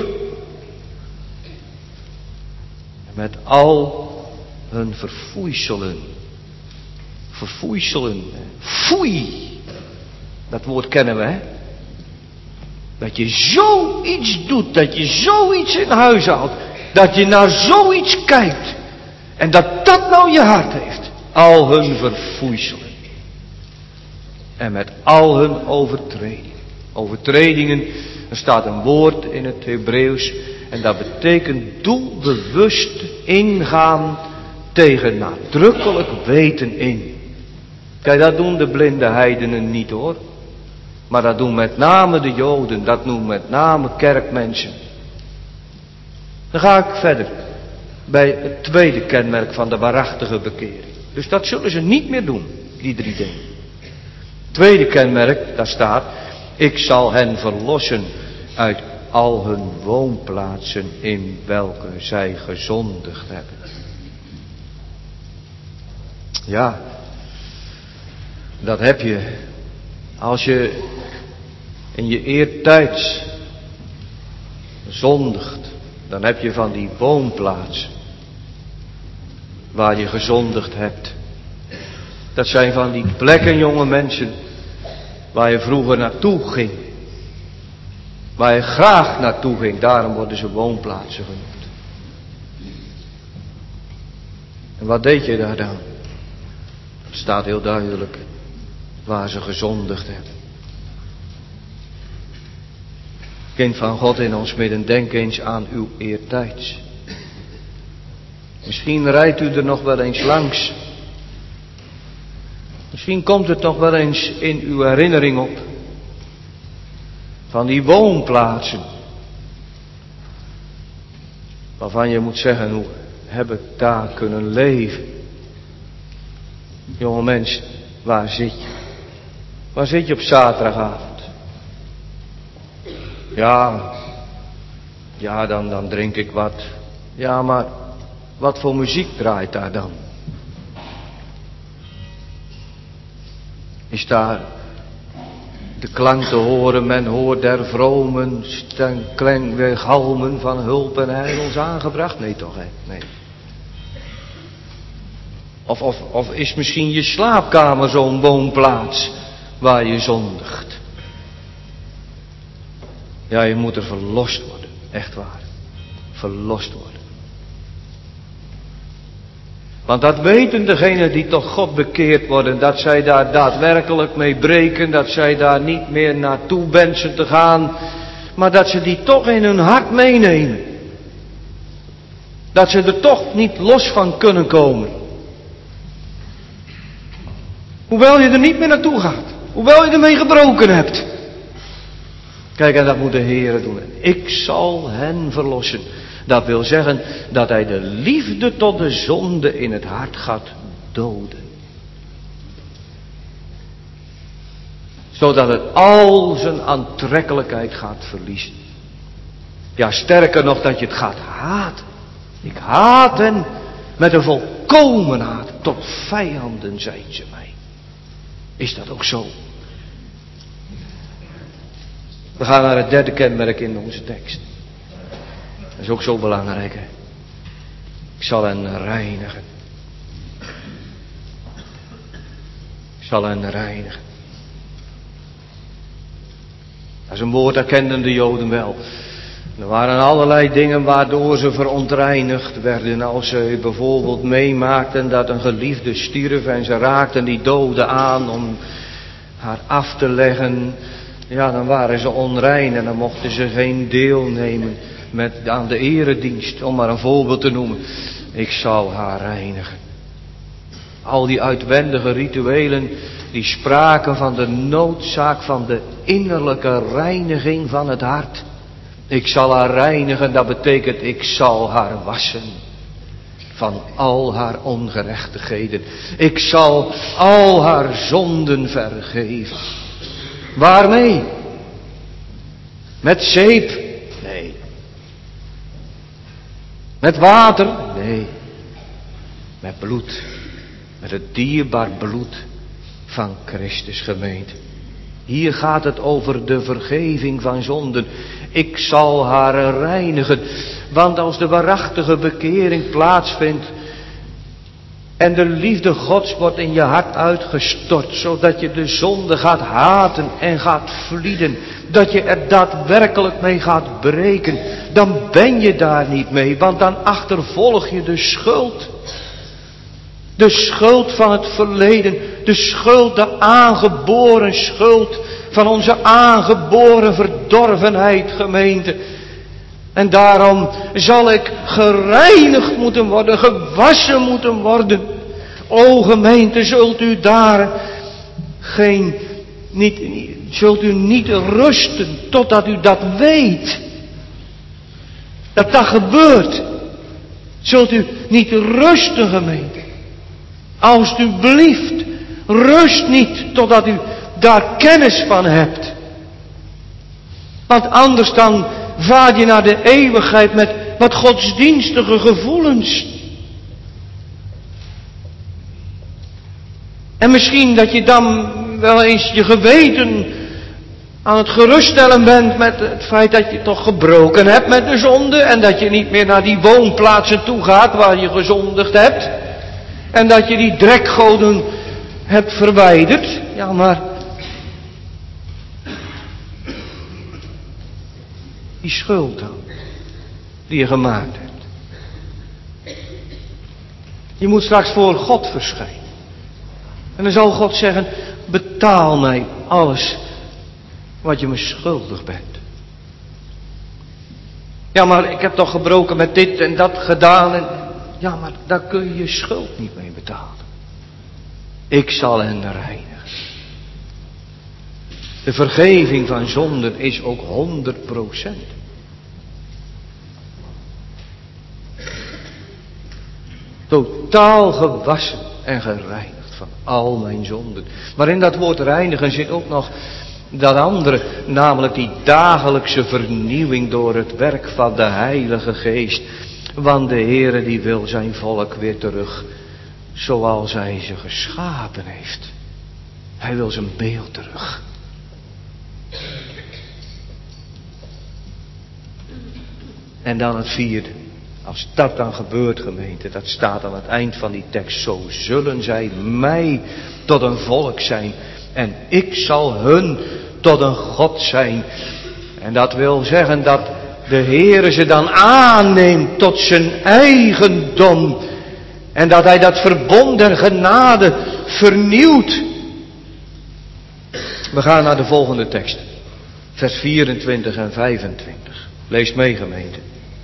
Met al hun verfoeiselen. Verfoeiselen. Foei. Dat woord kennen we, hè. Dat je zoiets doet. Dat je zoiets in huis haalt. Dat je naar zoiets kijkt. En dat dat nou je hart heeft. Al hun verfoeiselen. En met al hun overtredingen. Overtredingen. Er staat een woord in het Hebreeuws. En dat betekent doelbewust ingaan tegen nadrukkelijk weten in. Kijk, dat doen de blinde heidenen niet hoor. Maar dat doen met name de Joden. Dat doen met name kerkmensen. Dan ga ik verder. Bij het tweede kenmerk van de waarachtige bekering. Dus dat zullen ze niet meer doen. Die drie dingen. Tweede kenmerk, daar staat. Ik zal hen verlossen uit al hun woonplaatsen in welke zij gezondigd hebben. Ja, dat heb je als je in je eertijds zondigt. Dan heb je van die woonplaatsen waar je gezondigd hebt. Dat zijn van die plekken, jonge mensen, waar je vroeger naartoe ging. Waar je graag naartoe ging, daarom worden ze woonplaatsen genoemd. En wat deed je daar dan? Het staat heel duidelijk waar ze gezondigd hebben. Kind van God in ons midden, denk eens aan uw eertijds. Misschien rijdt u er nog wel eens langs. Misschien komt het nog wel eens in uw herinnering op. Van die woonplaatsen. Waarvan je moet zeggen, hoe heb ik daar kunnen leven? Jonge mens, waar zit je? Waar zit je op zaterdagavond? Ja, ja dan, dan drink ik wat. Ja, maar wat voor muziek draait daar dan? Is daar de klank te horen, men hoort der vromen galmen van hulp en heil ons aangebracht? Nee toch, hè? Nee. Of, of, of is misschien je slaapkamer zo'n woonplaats waar je zondigt? Ja, je moet er verlost worden, echt waar. Verlost worden. Want dat weten degenen die tot God bekeerd worden, dat zij daar daadwerkelijk mee breken, dat zij daar niet meer naartoe wensen te gaan, maar dat ze die toch in hun hart meenemen. Dat ze er toch niet los van kunnen komen. Hoewel je er niet meer naartoe gaat. Hoewel je ermee gebroken hebt. Kijk, en dat moet de Heer doen. Ik zal hen verlossen. Dat wil zeggen dat hij de liefde tot de zonde in het hart gaat doden. Zodat het al zijn aantrekkelijkheid gaat verliezen. Ja, sterker nog, dat je het gaat haten. Ik haat hen met een volkomen haat. Tot vijanden zijn ze mij. Is dat ook zo? We gaan naar het derde kenmerk in onze tekst. Dat is ook zo belangrijk, hè. Ik zal hen reinigen. Ik zal hen reinigen. Dat is een woord dat kenden de Joden wel. Er waren allerlei dingen waardoor ze verontreinigd werden. Als ze bijvoorbeeld meemaakten dat een geliefde stierf en ze raakten die dode aan om haar af te leggen. Ja, dan waren ze onrein en dan mochten ze geen deel nemen met, aan de eredienst, om maar een voorbeeld te noemen. Ik zal haar reinigen. Al die uitwendige rituelen die spraken van de noodzaak van de innerlijke reiniging van het hart. Ik zal haar reinigen, dat betekent ik zal haar wassen van al haar ongerechtigheden. Ik zal al haar zonden vergeven. Waarmee? Met zeep? Nee. Met water? Nee. Met bloed. Met het dierbaar bloed van Christus, gemeente. Hier gaat het over de vergeving van zonden. Ik zal haar reinigen. Want als de waarachtige bekering plaatsvindt en de liefde Gods wordt in je hart uitgestort, zodat je de zonde gaat haten en gaat vlieden, dat je er daadwerkelijk mee gaat breken, dan ben je daar niet mee, want dan achtervolg je de schuld. De schuld van het verleden, de schuld, de aangeboren schuld van onze aangeboren verdorvenheid, gemeente. En daarom zal ik gereinigd moeten worden, gewassen moeten worden. O gemeente, zult u daar geen, niet, zult u niet rusten totdat u dat weet. Dat dat gebeurt. Zult u niet rusten, gemeente. Alsjeblieft, rust niet totdat u daar kennis van hebt. Want anders dan vaar je naar de eeuwigheid met wat godsdienstige gevoelens. En misschien dat je dan wel eens je geweten aan het geruststellen bent met het feit dat je toch gebroken hebt met de zonde. En dat je niet meer naar die woonplaatsen toe gaat waar je gezondigd hebt. En dat je die drekgoden hebt verwijderd. Ja, maar die schuld dan, die je gemaakt hebt. Je moet straks voor God verschijnen. En dan zal God zeggen, betaal mij alles wat je me schuldig bent. Ja, maar ik heb toch gebroken met dit en dat gedaan. En ja, maar daar kun je je schuld niet mee betalen. Ik zal hen reinigen. De vergeving van zonden is ook honderd procent. Totaal gewassen en gereinigd van al mijn zonden. Maar in dat woord reinigen zit ook nog dat andere, namelijk die dagelijkse vernieuwing door het werk van de Heilige Geest. Want de Heere die wil zijn volk weer terug, zoals hij ze geschapen heeft. Hij wil zijn beeld terug. En dan het vierde. Als dat dan gebeurt, gemeente, dat staat aan het eind van die tekst. Zo zullen zij mij tot een volk zijn. En ik zal hun tot een God zijn. En dat wil zeggen dat de Heere ze dan aanneemt tot zijn eigendom. En dat hij dat verbond der genade vernieuwt. We gaan naar de volgende tekst. Vers vierentwintig en vijfentwintig. Lees mee, gemeente.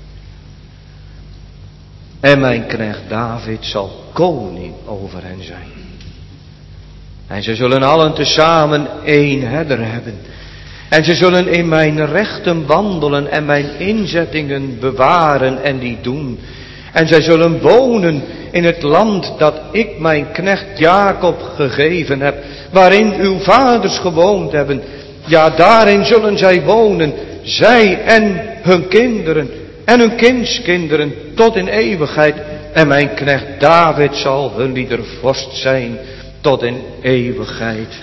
En mijn knecht David zal koning over hen zijn. En ze zullen allen tezamen één herder hebben. En ze zullen in mijn rechten wandelen en mijn inzettingen bewaren en die doen. En zij zullen wonen in het land dat ik mijn knecht Jacob gegeven heb, waarin uw vaders gewoond hebben. Ja, daarin zullen zij wonen, zij en hun kinderen en hun kindskinderen tot in eeuwigheid. En mijn knecht David zal hun liedervorst zijn tot in eeuwigheid.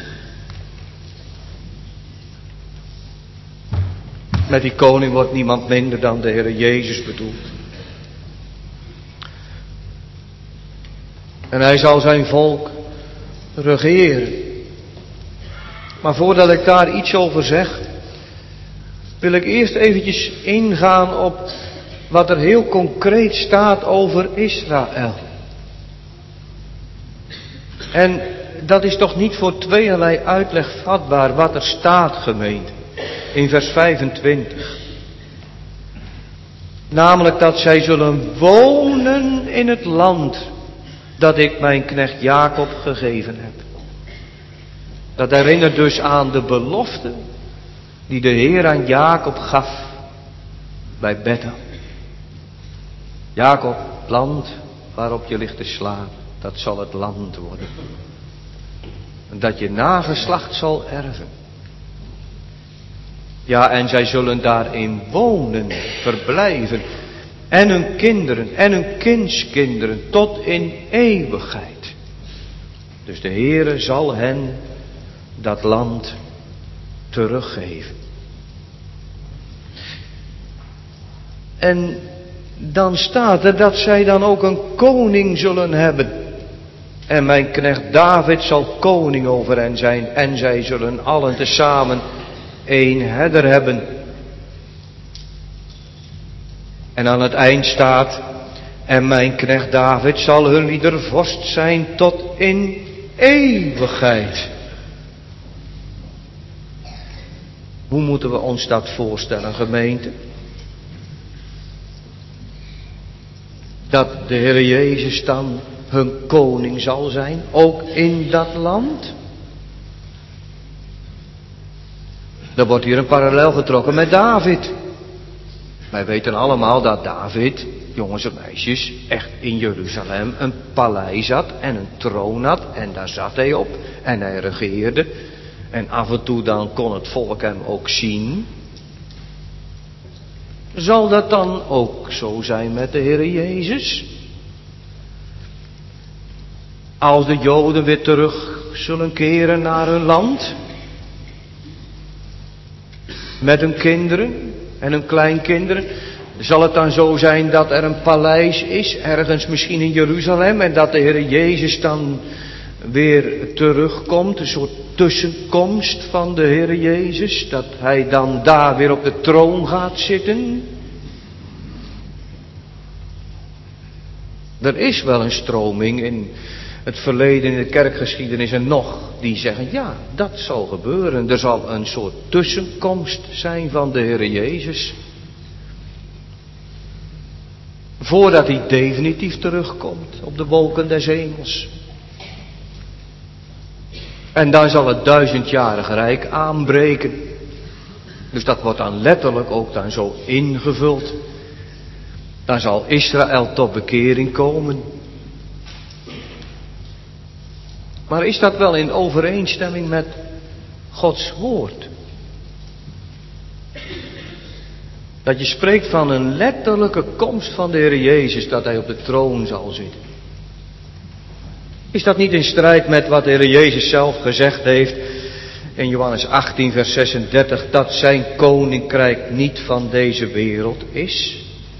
Met die koning wordt niemand minder dan de Heer Jezus bedoeld. En hij zal zijn volk regeren. Maar voordat ik daar iets over zeg, wil ik eerst eventjes ingaan op wat er heel concreet staat over Israël. En dat is toch niet voor tweeërlei uitleg vatbaar wat er staat, gemeente, in vers vijfentwintig. Namelijk dat zij zullen wonen in het land dat ik mijn knecht Jacob gegeven heb. Dat herinnert dus aan de belofte die de Heer aan Jacob gaf bij Bethel. Jacob, het land waarop je ligt te slapen, dat zal het land worden. En dat je nageslacht zal erven. Ja, en zij zullen daarin wonen, verblijven. En hun kinderen en hun kindskinderen tot in eeuwigheid. Dus de Heere zal hen dat land teruggeven. En dan staat er dat zij dan ook een koning zullen hebben. En mijn knecht David zal koning over hen zijn. En zij zullen allen tezamen één herder hebben. En aan het eind staat, en mijn knecht David zal hun liedervorst zijn tot in eeuwigheid. Hoe moeten we ons dat voorstellen, gemeente? Dat de Heer Jezus dan hun koning zal zijn, ook in dat land? Er wordt hier een parallel getrokken met David. Wij weten allemaal dat David, jongens en meisjes, echt in Jeruzalem een paleis had en een troon had. En daar zat hij op en hij regeerde. En af en toe dan kon het volk hem ook zien. Zal dat dan ook zo zijn met de Heer Jezus? Als de Joden weer terug zullen keren naar hun land. Met hun kinderen en hun kleinkinderen. Zal het dan zo zijn dat er een paleis is, ergens misschien in Jeruzalem. En dat de Heer Jezus dan weer terugkomt. Een soort tussenkomst van de Heer Jezus. Dat hij dan daar weer op de troon gaat zitten. Er is wel een stroming in het verleden, in de kerkgeschiedenis en nog, die zeggen ja, dat zal gebeuren. Er zal een soort tussenkomst zijn van de Heer Jezus. Voordat hij definitief terugkomt op de wolken des hemels. En dan zal het duizendjarig rijk aanbreken. Dus dat wordt dan letterlijk ook dan zo ingevuld. Dan zal Israël tot bekering komen. Maar is dat wel in overeenstemming met Gods woord? Dat je spreekt van een letterlijke komst van de Heer Jezus, dat hij op de troon zal zitten. Is dat niet in strijd met wat de Heer Jezus zelf gezegd heeft in Johannes achttien vers zesendertig, dat zijn koninkrijk niet van deze wereld is?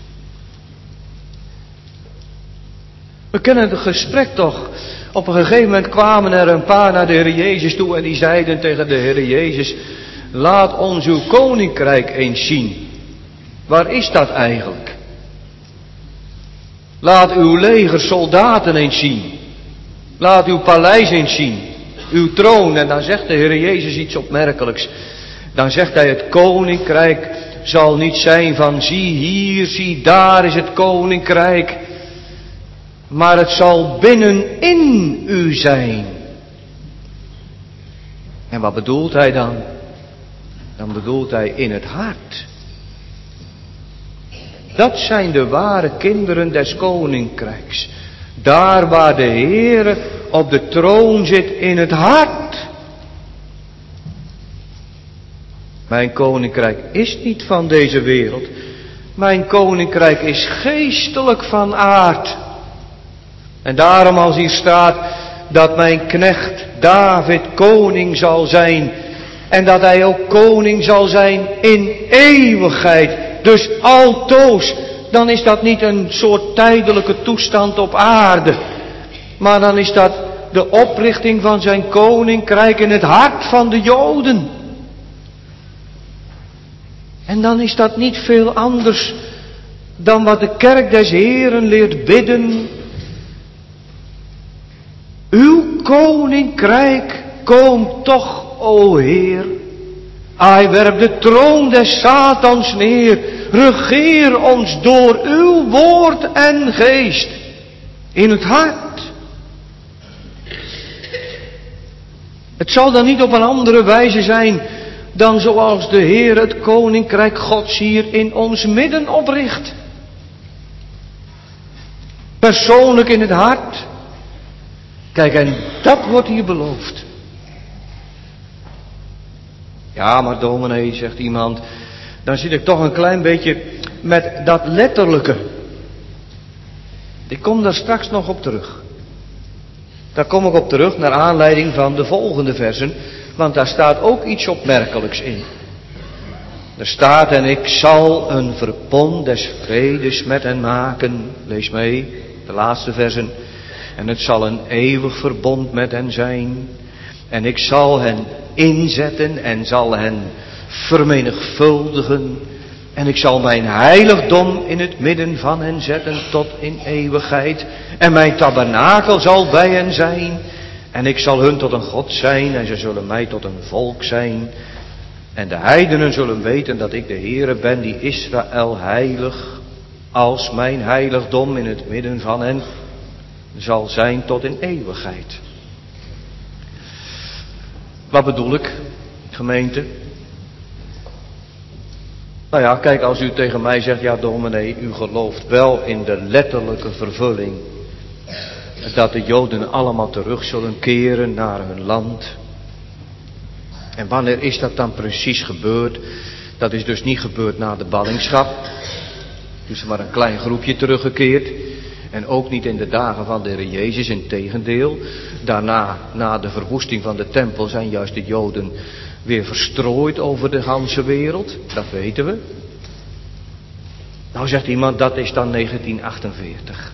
We kennen het gesprek toch. Op een gegeven moment kwamen er een paar naar de Heer Jezus toe en die zeiden tegen de Heer Jezus, laat ons uw koninkrijk eens zien. Waar is dat eigenlijk? Laat uw leger soldaten eens zien. Laat uw paleis eens zien. Uw troon. En dan zegt de Heer Jezus iets opmerkelijks. Dan zegt hij, het koninkrijk zal niet zijn van zie hier, zie daar is het koninkrijk. Maar het zal binnenin u zijn. En wat bedoelt hij dan? Dan bedoelt hij in het hart. Dat zijn de ware kinderen des koninkrijks. Daar waar de Heer op de troon zit, in het hart. Mijn koninkrijk is niet van deze wereld. Mijn koninkrijk is geestelijk van aard. En daarom als hier staat dat mijn knecht David koning zal zijn. En dat hij ook koning zal zijn in eeuwigheid. Dus altoos. Dan is dat niet een soort tijdelijke toestand op aarde. Maar dan is dat de oprichting van zijn koninkrijk in het hart van de Joden. En dan is dat niet veel anders dan wat de kerk des Heeren leert bidden. Uw koninkrijk komt toch, o Heer. Hij werpt de troon des Satans neer. Regeer ons door uw woord en geest. In het hart. Het zal dan niet op een andere wijze zijn dan zoals de Heer het koninkrijk Gods hier in ons midden opricht. Persoonlijk in het hart. Kijk, en dat wordt hier beloofd. Ja, maar dominee, zegt iemand, dan zit ik toch een klein beetje met dat letterlijke. Ik kom daar straks nog op terug. Daar kom ik op terug naar aanleiding van de volgende versen, want daar staat ook iets opmerkelijks in. Er staat, en ik zal een verbond des vredes met hen maken. Lees mee, de laatste versen. En het zal een eeuwig verbond met hen zijn. En ik zal hen inzetten en zal hen vermenigvuldigen. En ik zal mijn heiligdom in het midden van hen zetten tot in eeuwigheid. En mijn tabernakel zal bij hen zijn. En ik zal hun tot een God zijn en ze zullen mij tot een volk zijn. En de heidenen zullen weten dat ik de Heere ben die Israël heilig als mijn heiligdom in het midden van hen zal zijn tot in eeuwigheid. Wat bedoel ik, gemeente? Nou ja, kijk, als u tegen mij zegt, ja dominee, u gelooft wel in de letterlijke vervulling. Dat de Joden allemaal terug zullen keren naar hun land. En wanneer is dat dan precies gebeurd? Dat is dus niet gebeurd na de ballingschap. Toen is er maar een klein groepje teruggekeerd. En ook niet in de dagen van de Heer Jezus, integendeel. Daarna, na de verwoesting van de tempel, zijn juist de Joden weer verstrooid over de ganse wereld. Dat weten we. Nou zegt iemand, dat is dan negentien achtenveertig.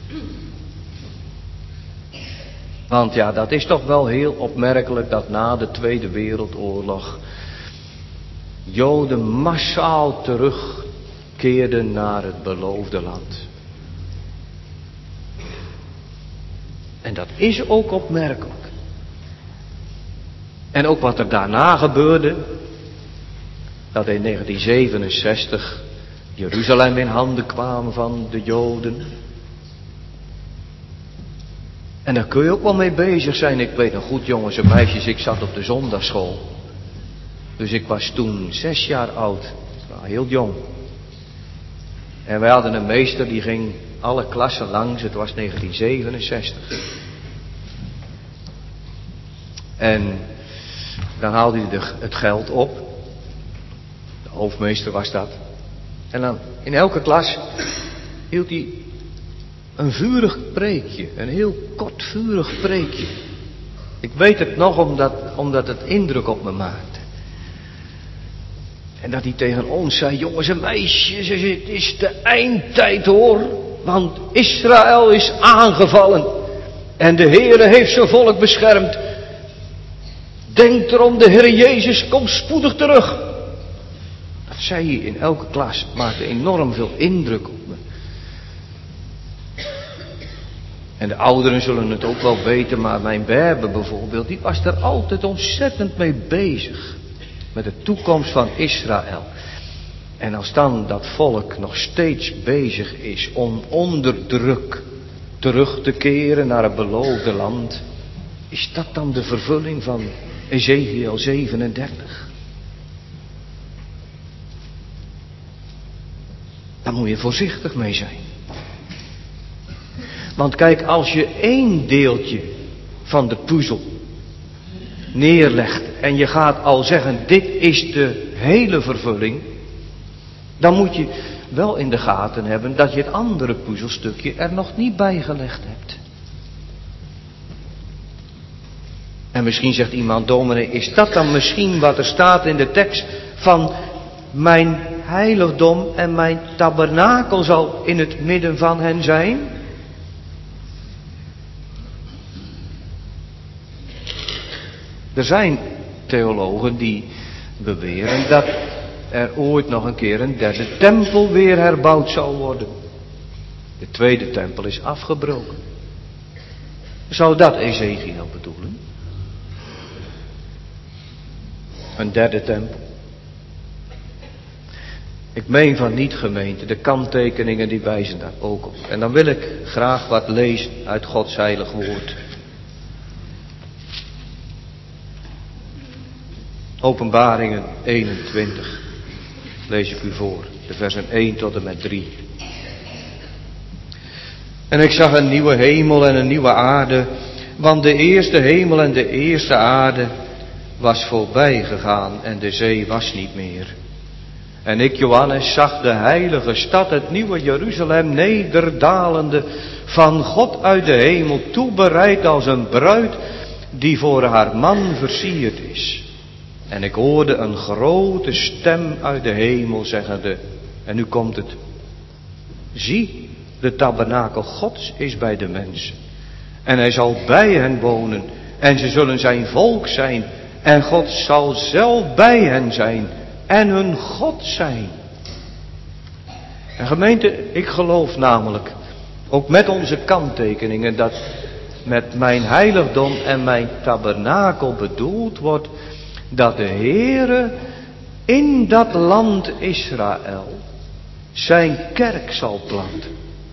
Want ja, dat is toch wel heel opmerkelijk dat na de Tweede Wereldoorlog Joden massaal terugkeerden naar het beloofde land. En dat is ook opmerkelijk. En ook wat er daarna gebeurde, dat in negentien zevenenzestig Jeruzalem in handen kwam van de Joden. En daar kun je ook wel mee bezig zijn. Ik weet nog goed, jongens en meisjes, ik zat op de zondagsschool. Dus ik was toen zes jaar oud, heel jong. En wij hadden een meester die ging alle klassen langs, het was negentien zevenenzestig. En dan haalde hij de, het geld op. De hoofdmeester was dat. En dan in elke klas hield hij een vurig preekje. Een heel kort vurig preekje. Ik weet het nog omdat, omdat het indruk op me maakte. En dat hij tegen ons zei, jongens en meisjes, het is de eindtijd hoor. Want Israël is aangevallen. En de Heere heeft zijn volk beschermd. Denk erom, de Heer Jezus komt spoedig terug. Dat zei hij in elke klas. Het maakte enorm veel indruk op me. En de ouderen zullen het ook wel weten, maar mijn Berbe bijvoorbeeld, die was er altijd ontzettend mee bezig. Met de toekomst van Israël. En als dan dat volk nog steeds bezig is om onder druk terug te keren naar het beloofde land, is dat dan de vervulling van Ezekiel zevenendertig? Daar moet je voorzichtig mee zijn. Want kijk, als je één deeltje van de puzzel neerlegt en je gaat al zeggen, dit is de hele vervulling, dan moet je wel in de gaten hebben dat je het andere puzzelstukje er nog niet bij gelegd hebt. En misschien zegt iemand, dominee, is dat dan misschien wat er staat in de tekst van mijn heiligdom en mijn tabernakel zal in het midden van hen zijn? Er zijn theologen die beweren dat er ooit nog een keer een derde tempel weer herbouwd zal worden. De tweede tempel is afgebroken. Zou dat Ezekiel bedoelen? Een derde tempel? Ik meen van niet, gemeente, de kanttekeningen die wijzen daar ook op. En dan wil ik graag wat lezen uit Gods heilig woord. Openbaringen eenentwintig. Lees ik u voor, de versen één tot en met drie. En ik zag een nieuwe hemel en een nieuwe aarde, want de eerste hemel en de eerste aarde was voorbij gegaan en de zee was niet meer. En ik, Johannes, zag de heilige stad, het nieuwe Jeruzalem, nederdalende van God uit de hemel, toebereid als een bruid die voor haar man versierd is. En ik hoorde een grote stem uit de hemel zeggende, en nu komt het, zie, de tabernakel Gods is bij de mensen. En hij zal bij hen wonen, en ze zullen zijn volk zijn, en God zal zelf bij hen zijn, en hun God zijn. En gemeente, ik geloof namelijk, ook met onze kanttekeningen, dat met mijn heiligdom en mijn tabernakel bedoeld wordt, dat de Heere in dat land Israël zijn kerk zal planten.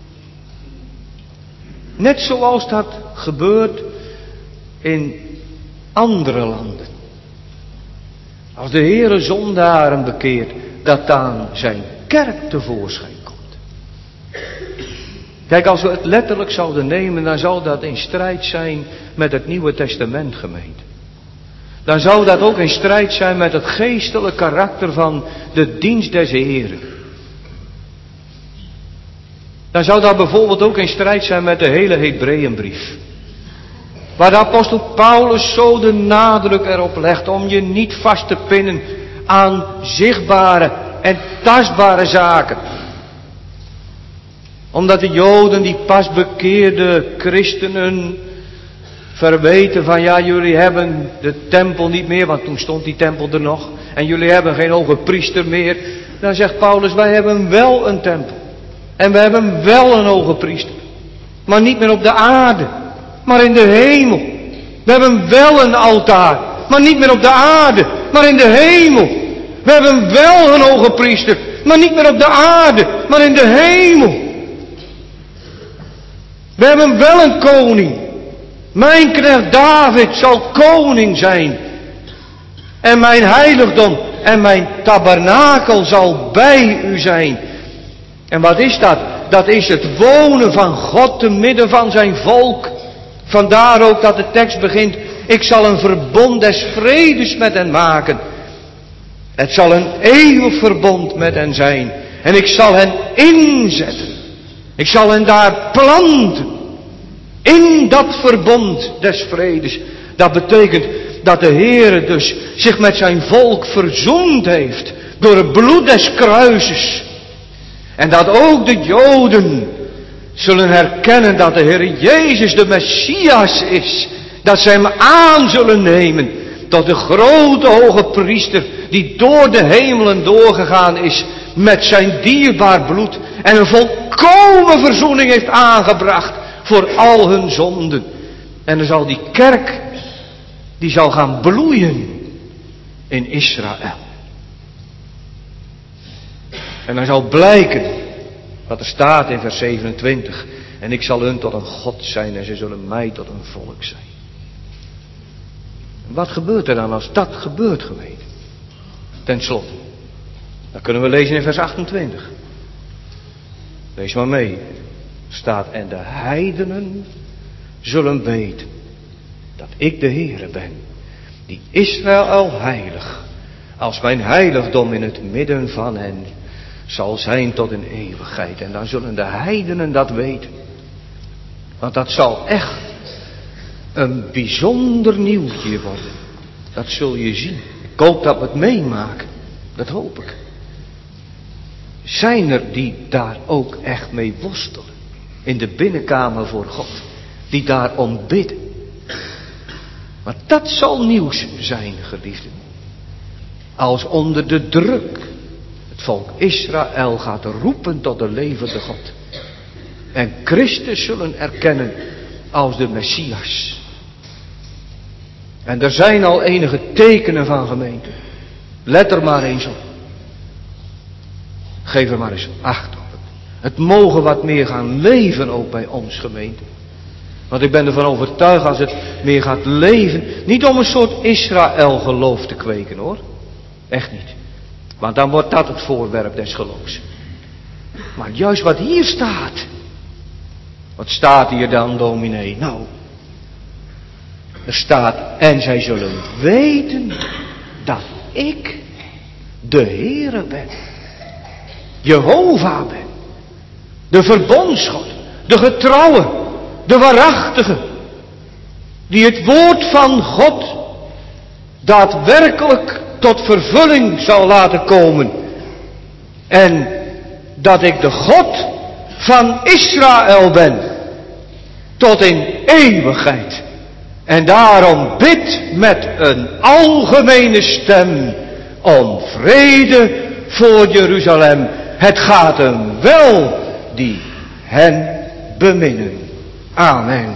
Net zoals dat gebeurt in andere landen. Als de Heere zondaren bekeert, dat dan zijn kerk tevoorschijn komt. Kijk, als we het letterlijk zouden nemen, dan zou dat in strijd zijn met het Nieuwe Testament, gemeente. Dan zou dat ook in strijd zijn met het geestelijk karakter van de dienst des Heren. Dan zou dat bijvoorbeeld ook in strijd zijn met de hele Hebreeënbrief. Waar de apostel Paulus zo de nadruk erop legt om je niet vast te pinnen aan zichtbare en tastbare zaken. Omdat de Joden, die pas bekeerde christenen, verweten van, ja, jullie hebben de tempel niet meer, want toen stond die tempel er nog. En jullie hebben geen hoge priester meer. Dan zegt Paulus, wij hebben wel een tempel. En we hebben wel een hoge priester. Maar niet meer op de aarde, maar in de hemel. We hebben wel een altaar, maar niet meer op de aarde, maar in de hemel. We hebben wel een hoge priester, maar niet meer op de aarde, maar in de hemel. We hebben wel een koning. Mijn knecht David zal koning zijn. En mijn heiligdom en mijn tabernakel zal bij u zijn. En wat is dat? Dat is het wonen van God te midden van zijn volk. Vandaar ook dat de tekst begint, ik zal een verbond des vredes met hen maken. Het zal een eeuwig verbond met hen zijn. En ik zal hen inzetten. Ik zal hen daar planten. In dat verbond des vredes. Dat betekent dat de Heere dus zich met zijn volk verzoend heeft. Door het bloed des kruises. En dat ook de Joden zullen herkennen dat de Heer Jezus de Messias is. Dat ze hem aan zullen nemen tot de grote hoge priester die door de hemelen doorgegaan is met zijn dierbaar bloed. En een volkomen verzoening heeft aangebracht voor al hun zonden. En dan zal die kerk, die zal gaan bloeien in Israël. En dan zal blijken, wat er staat in vers zevenentwintig. En ik zal hun tot een God zijn en ze zullen mij tot een volk zijn. En wat gebeurt er dan als dat gebeurt, geweten? Ten slotte, dat kunnen we lezen in vers achtentwintig. Lees maar mee. Er staat, en de heidenen zullen weten dat ik de Heere ben, die Israël heilig, als mijn heiligdom in het midden van hen zal zijn tot in eeuwigheid. En dan zullen de heidenen dat weten. Want dat zal echt een bijzonder nieuwtje worden. Dat zul je zien. Ik hoop dat we het meemaken. Dat hoop ik. Zijn er die daar ook echt mee worstelen? In de binnenkamer voor God. Die daarom bidden. Maar dat zal nieuws zijn, geliefden. Als onder de druk het volk Israël gaat roepen tot de levende God. En Christus zullen erkennen als de Messias. En er zijn al enige tekenen van, gemeente. Let er maar eens op. Geef er maar eens acht op. Het mogen wat meer gaan leven ook bij ons, gemeente. Want ik ben ervan overtuigd, als het meer gaat leven, niet om een soort Israël geloof te kweken, hoor. Echt niet. Want dan wordt dat het voorwerp des geloofs. Maar juist wat hier staat. Wat staat hier dan, dominee? Nou, er staat, en zij zullen weten dat ik de Heere ben. Jehovah ben. De verbondsgod. De getrouwe. De waarachtige. Die het woord van God daadwerkelijk tot vervulling zal laten komen. En dat ik de God van Israël ben. Tot in eeuwigheid. En daarom bid met een algemene stem om vrede voor Jeruzalem. Het gaat hem wel die hen beminnen. Amen.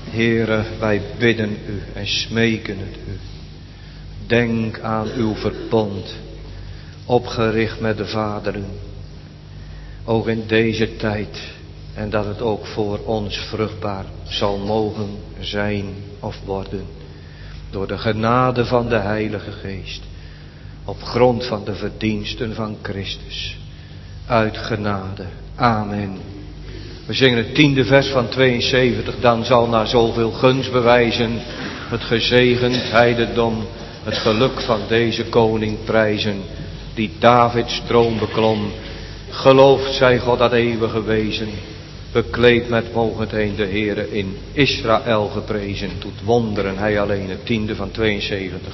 Heere, wij bidden u en smeken het u. Denk aan uw verbond, opgericht met de vaderen. Ook in deze tijd, en dat het ook voor ons vruchtbaar zal mogen zijn of worden. Door de genade van de Heilige Geest. Op grond van de verdiensten van Christus. Uit genade. Amen. We zingen het tiende vers van tweeënzeventig. Dan zal na zoveel gunstbewijzen het gezegend heidendom het geluk van deze koning prijzen. Die Davids troon beklom. Geloofd zij God dat eeuwige wezen. Bekleed met mogendheid de Heere in Israël geprezen. Doet wonderen hij alleen. Het tiende van tweeënzeventig.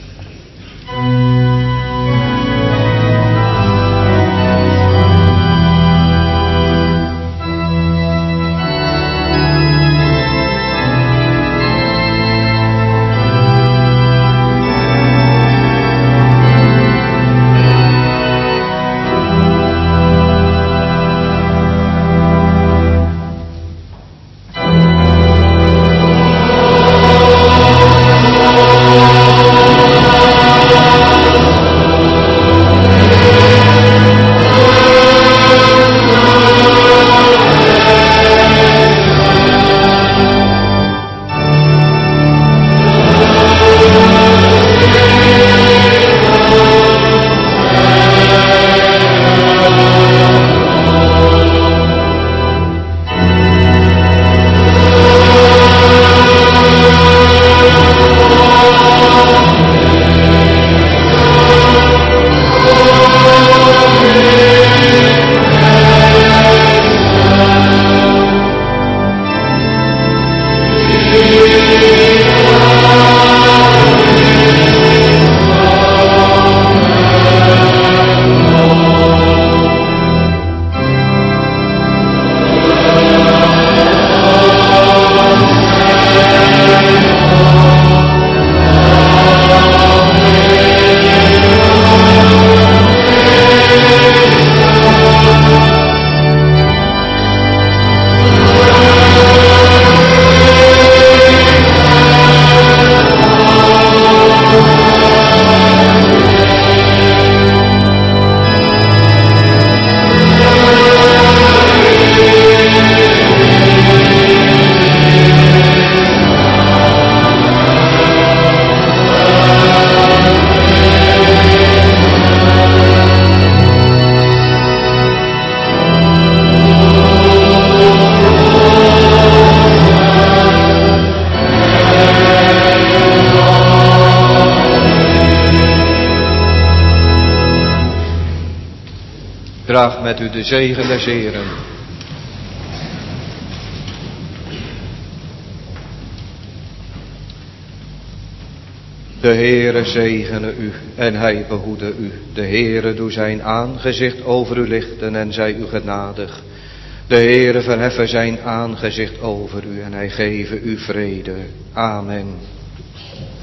Draag met u de zegen des Heeren. De Heere zegene u en hij behoede u. De Heere doe zijn aangezicht over u lichten en zij u genadig. De Heere verheffen zijn aangezicht over u en hij geve u vrede. Amen.